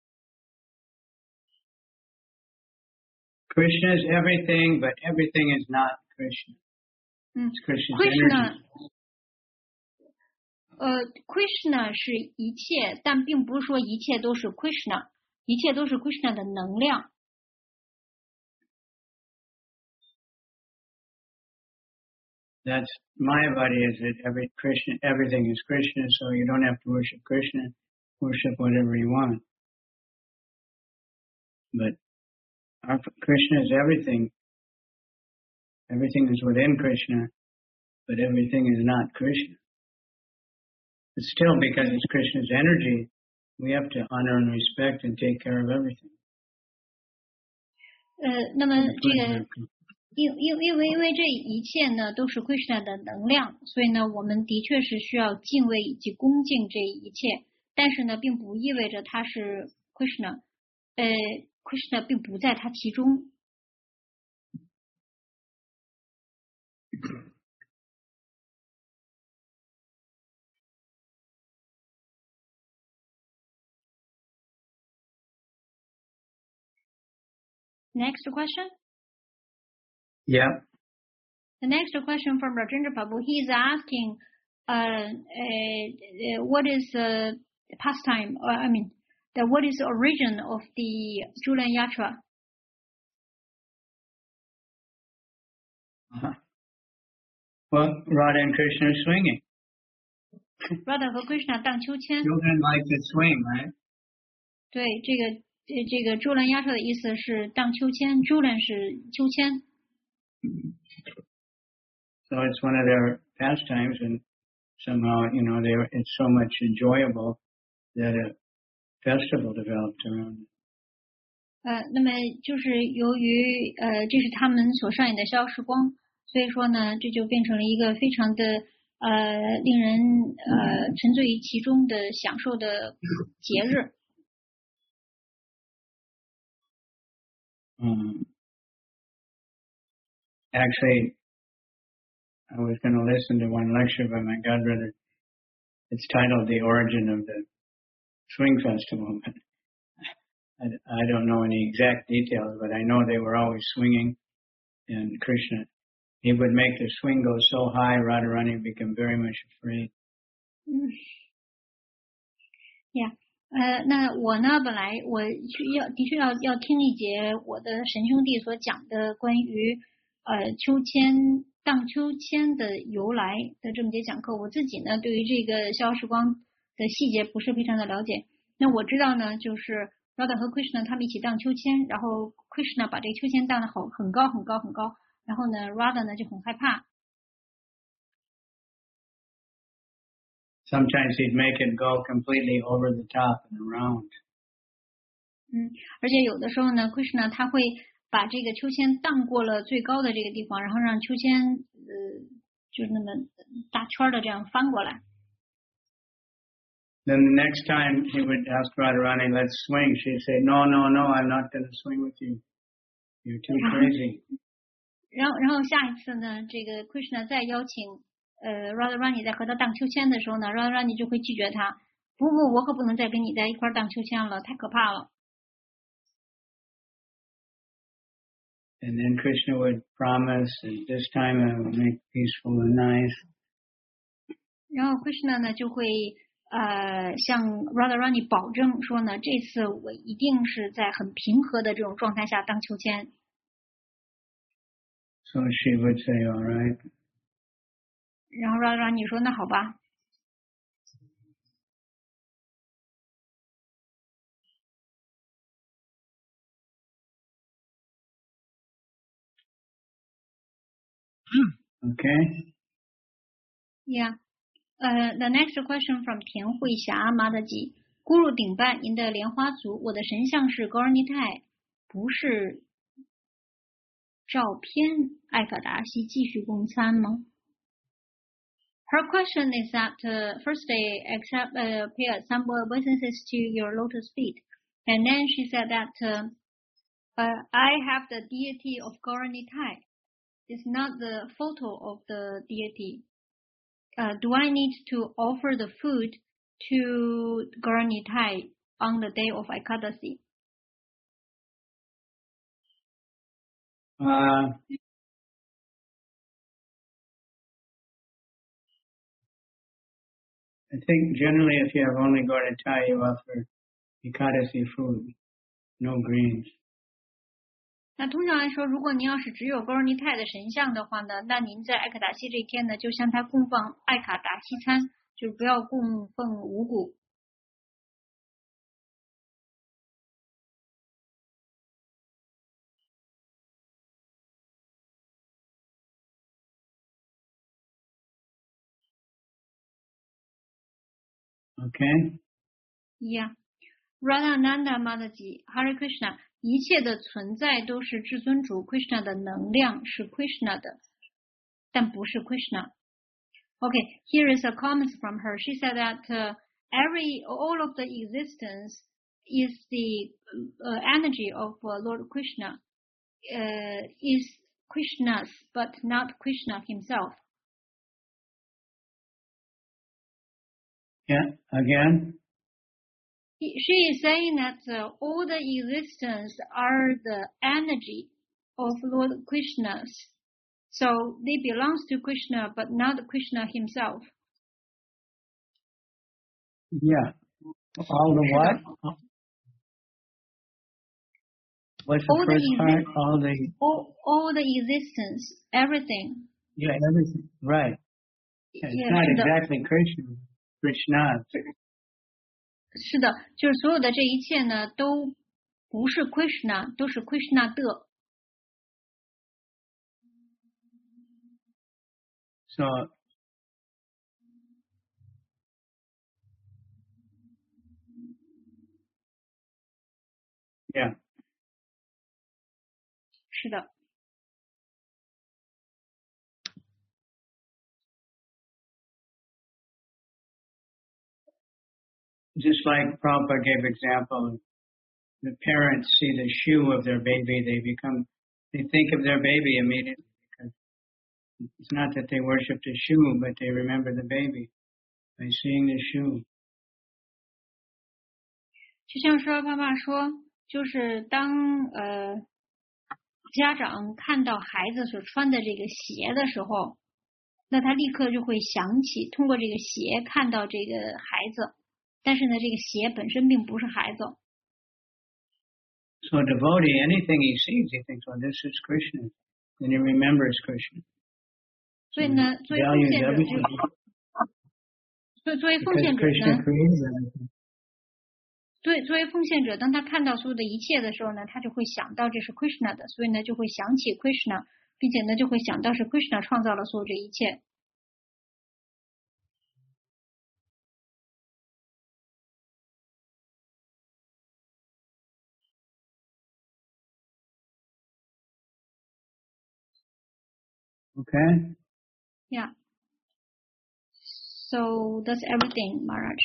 Krishna is everything, but everything is not Krishna. Mm. It's Krishna's Krishna, energy. 呃 ，Krishna 是一切，但并不是说一切都是 Krishna， 一切都是 Krishna 的能量。 That's Mayavadi is that every Krishna, everything is Krishna, so you don't have to worship Krishna, worship whatever you want. But our Krishna is everything. Everything is within Krishna, but everything is not Krishna. But still, because it's Krishna's energy, we have to honor and respect and take care of everything. 呃，那么这个。因因因为因为这一切呢都是 Krishna 的能量，所以呢我们的确是需要敬畏以及恭敬这一切，但是呢并不意味着它是 Krishna， 呃 Krishna 并不在它其中。Next question. Yeah. The next question from Rajendra Prabhu, he is asking, uh, uh, what is the pastime, or I mean, the, what is the origin of the Julian Yatra? Uh-huh. Well, Radha and Krishna are swinging. Radha 和 Krishna 荡秋千。 Children like to swing, right? 对，这个这个 Julian Yatra 的意思是荡秋千 ，Julian 是秋千。 So it's one of their pastimes, and somehow, you know, they it's so much enjoyable that a festival developed around it. 呃，那么就是由于呃这是他们所上演的消时光，所以说呢，这就变成了一个非常的呃令人呃沉醉于其中的享受的节日。 Um, actually, I was going to listen to one lecture by my godbrother. It's titled "The Origin of the Swing Festival," but I, I don't know any exact details, but I know they were always swinging, and Krishna, he would make the swing go so high, Radharani would become very much afraid. 嗯，呀，呃，那我呢，本来我需要的确要要听一节我的神兄弟所讲的关于呃秋千荡秋千的由来的这么节讲课。我自己呢，对于这个逍遥时光的细节不是非常的了解。那我知道呢，就是 Radha 和 Krishna 他们一起荡秋千，然后 Krishna 把这个秋千荡得好很高很高很高，然后呢 Radha 呢就很害怕。 Sometimes he'd make it go completely over the top and around. 嗯，而且有的时候呢 ，Krishna 他会把这个秋千荡过了最高的这个地方，然后让秋千呃就那么大圈的这样翻过来。 Then the next time he would ask Radharani, let's swing. She'd say, no, no, no, I'm not going to swing with you. You're too crazy. 然后，然后下一次呢，这个 Krishna 再邀请呃 Radharani 在和他荡秋千的时候呢 ，Radharani 就会拒绝他，不不，我可不能再跟你在一块荡秋千了，太可怕了。 And then Krishna would promise, and this time I will make peaceful and nice. 然后 Krishna 呢就会呃向 Radharani 保证说呢，这次我一定是在很平和的这种状态下荡秋千。 So she would say, all right. 然后 Radharani 说那好吧。 Okay. Yeah. Uh, the next question from 田慧霞马德吉，咕噜顶拜您的莲花族，我的神像是高尔尼泰，不是照片。艾可达西继续供餐吗 ？Her question is that uh, first they accept uh, pay some obeisances to your lotus feet, and then she said that uh, uh, I have the deity of Gauranitai. is not the photo of the deity. Uh, do I need to offer the food to Gaur Nitai on the day of Ekadasi? Uh, I think generally if you have only Gaur Nitai, you offer Ekadasi food, no greens. 那通常来说，如果您要是只有高尔尼泰的神像的话呢，那您在艾卡达西这一天呢，就向他供放艾卡达西餐，就是不要供奉五谷。 Okay? Yeah. Radhananda Mataji, Hare Krishna. 一切的存在都是至尊主 Krishna 的能量，是 Krishna 的，但不是 Krishna。Okay, here is a comment from her. She said that uh, every all of the existence is the uh, energy of uh, Lord Krishna, uh, is Krishna's, but not Krishna himself. Yeah, again? She is saying that uh, all the existence are the energy of Lord Krishna's. So they belongs to Krishna, but not Krishna himself. Yeah. All the what? What's the all first the part? All the... All, all the existence, everything. Yeah, everything. Right. It's yeah, not 是的 exactly Krishna. Krishna. 是的，就是所有的这一切呢，都不是 Krishna， 都是 Krishna 的。 So, yeah. 是的。 Just like Prabhupada gave example, the parents see the shoe of their baby, they become, they think of their baby immediately because it's not that they worship the shoe, but they remember the baby by seeing the shoe. 就像说爸爸说，就是当呃家长看到孩子所穿的这个鞋的时候，那他立刻就会想起通过这个鞋看到这个孩子。但是呢，这个鞋本身并不是孩子。 So a devotee, anything he sees, he thinks, "Oh, this is Krishna," and he remembers Krishna. 所以呢，作为奉献者就，所以作为奉献者呢，对，作为奉献者，当他看到所有的一切的时候呢，他就会想到这是 Krishna 的，所以呢，就会想起 Krishna， 并且呢，就会想到是 Krishna 创造了所有这一切。 Okay? Yeah. So that's everything, Maharaj.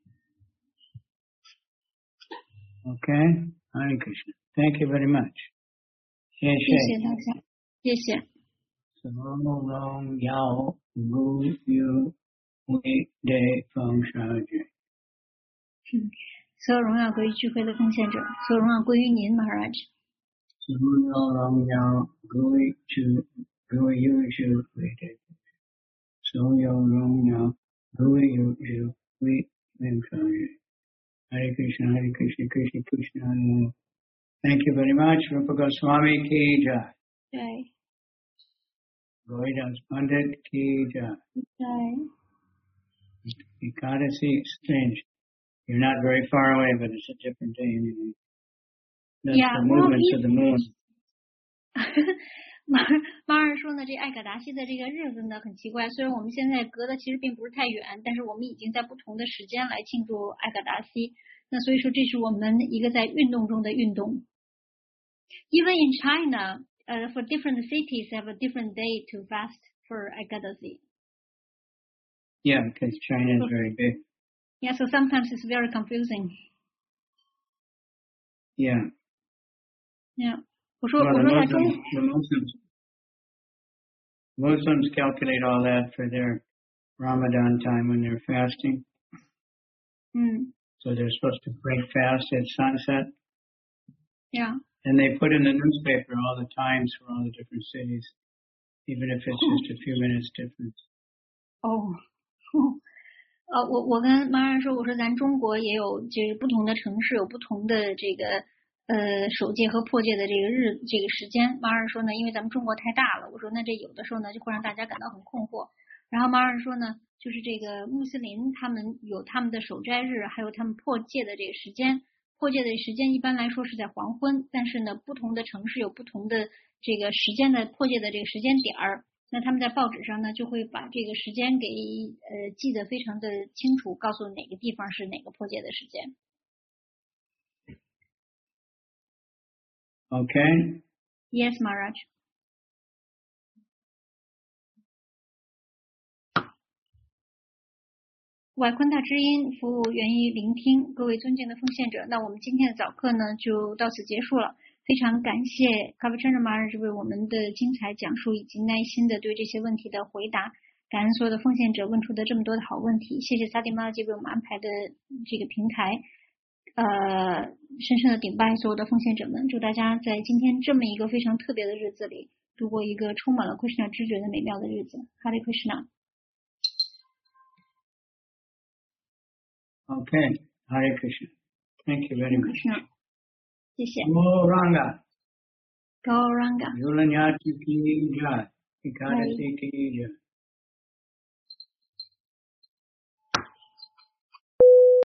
Okay. Hare Krishna. Thank you very much. 谢谢。 谢谢大家，谢谢。 So long yao gu yu wei de feng shao jue. 嗯，所有荣耀归于聚会的奉献者，所有荣耀归于您 ，Maharaj。 So long yao gu yu gu yu shu wei de. So long yao gu yu shu wei feng shao jue. Hare Krishna, Hare Krishna, Krishna Krishna, Hare Hare. Thank you very much. Rupa Goswami ki jai. 对 Gauridas Pandit ki jai. 对。 Ekadasi, strange. You're not very far away, but it's a different day anyway. That's Yeah, the well, movements he- of the moon. 马马尔说呢，这艾可达西的这个日子呢很奇怪，虽然我们现在隔的其实并不是太远，但是我们已经在不同的时间来庆祝艾可达西。那所以说，这是我们一个在运动中的运动。Even in China, uh, for different cities have a different day to fast for Ekadasi. Yeah, because China is very big. Yeah, so sometimes it's very confusing. Yeah. Yeah. 我说 Well, 我 the 说在中 Muslims, the Muslims, Muslims calculate all that for their Ramadan time when they're fasting. 嗯 So they're supposed to break fast at sunset. ，Yeah， And they put in the newspaper all the times for all the different cities, even if it's just a few minutes difference. 哦，呃，我我跟妈妈说，我说咱中国也有就是不同的城市有不同的这个呃首戒和破戒的这个日这个时间。妈妈说呢，因为咱们中国太大了，我说那这有的时候呢就会让大家感到很困惑。然后妈妈说呢，就是这个穆斯林他们有他们的守斋日，还有他们破戒的这个时间。破戒的时间一般来说是在黄昏，但是呢，不同的城市有不同的这个时间的破戒的这个时间点儿。那他们在报纸上呢，就会把这个时间给呃记得非常的清楚，告诉哪个地方是哪个破戒的时间。 Okay? Yes, Maharaj. 瓦昆塔之音服务源于聆听，各位尊敬的奉献者，那我们今天的早课呢就到此结束了。非常感谢卡布真的马尔为我们的精彩讲述以及耐心的对这些问题的回答，感恩所有的奉献者问出的这么多的好问题，谢谢萨迪玛吉为我们安排的这个平台，呃，深深的顶拜所有的奉献者们，祝大家在今天这么一个非常特别的日子里，度过一个充满了 Krishna 知觉的美妙的日子。哈利 Krishna。 Okay. Hare Krishna. Thank you very much. Krishna，谢谢。 Gauranga. Gauranga。 Yulanyati ki jai. Ekadasi ki jai.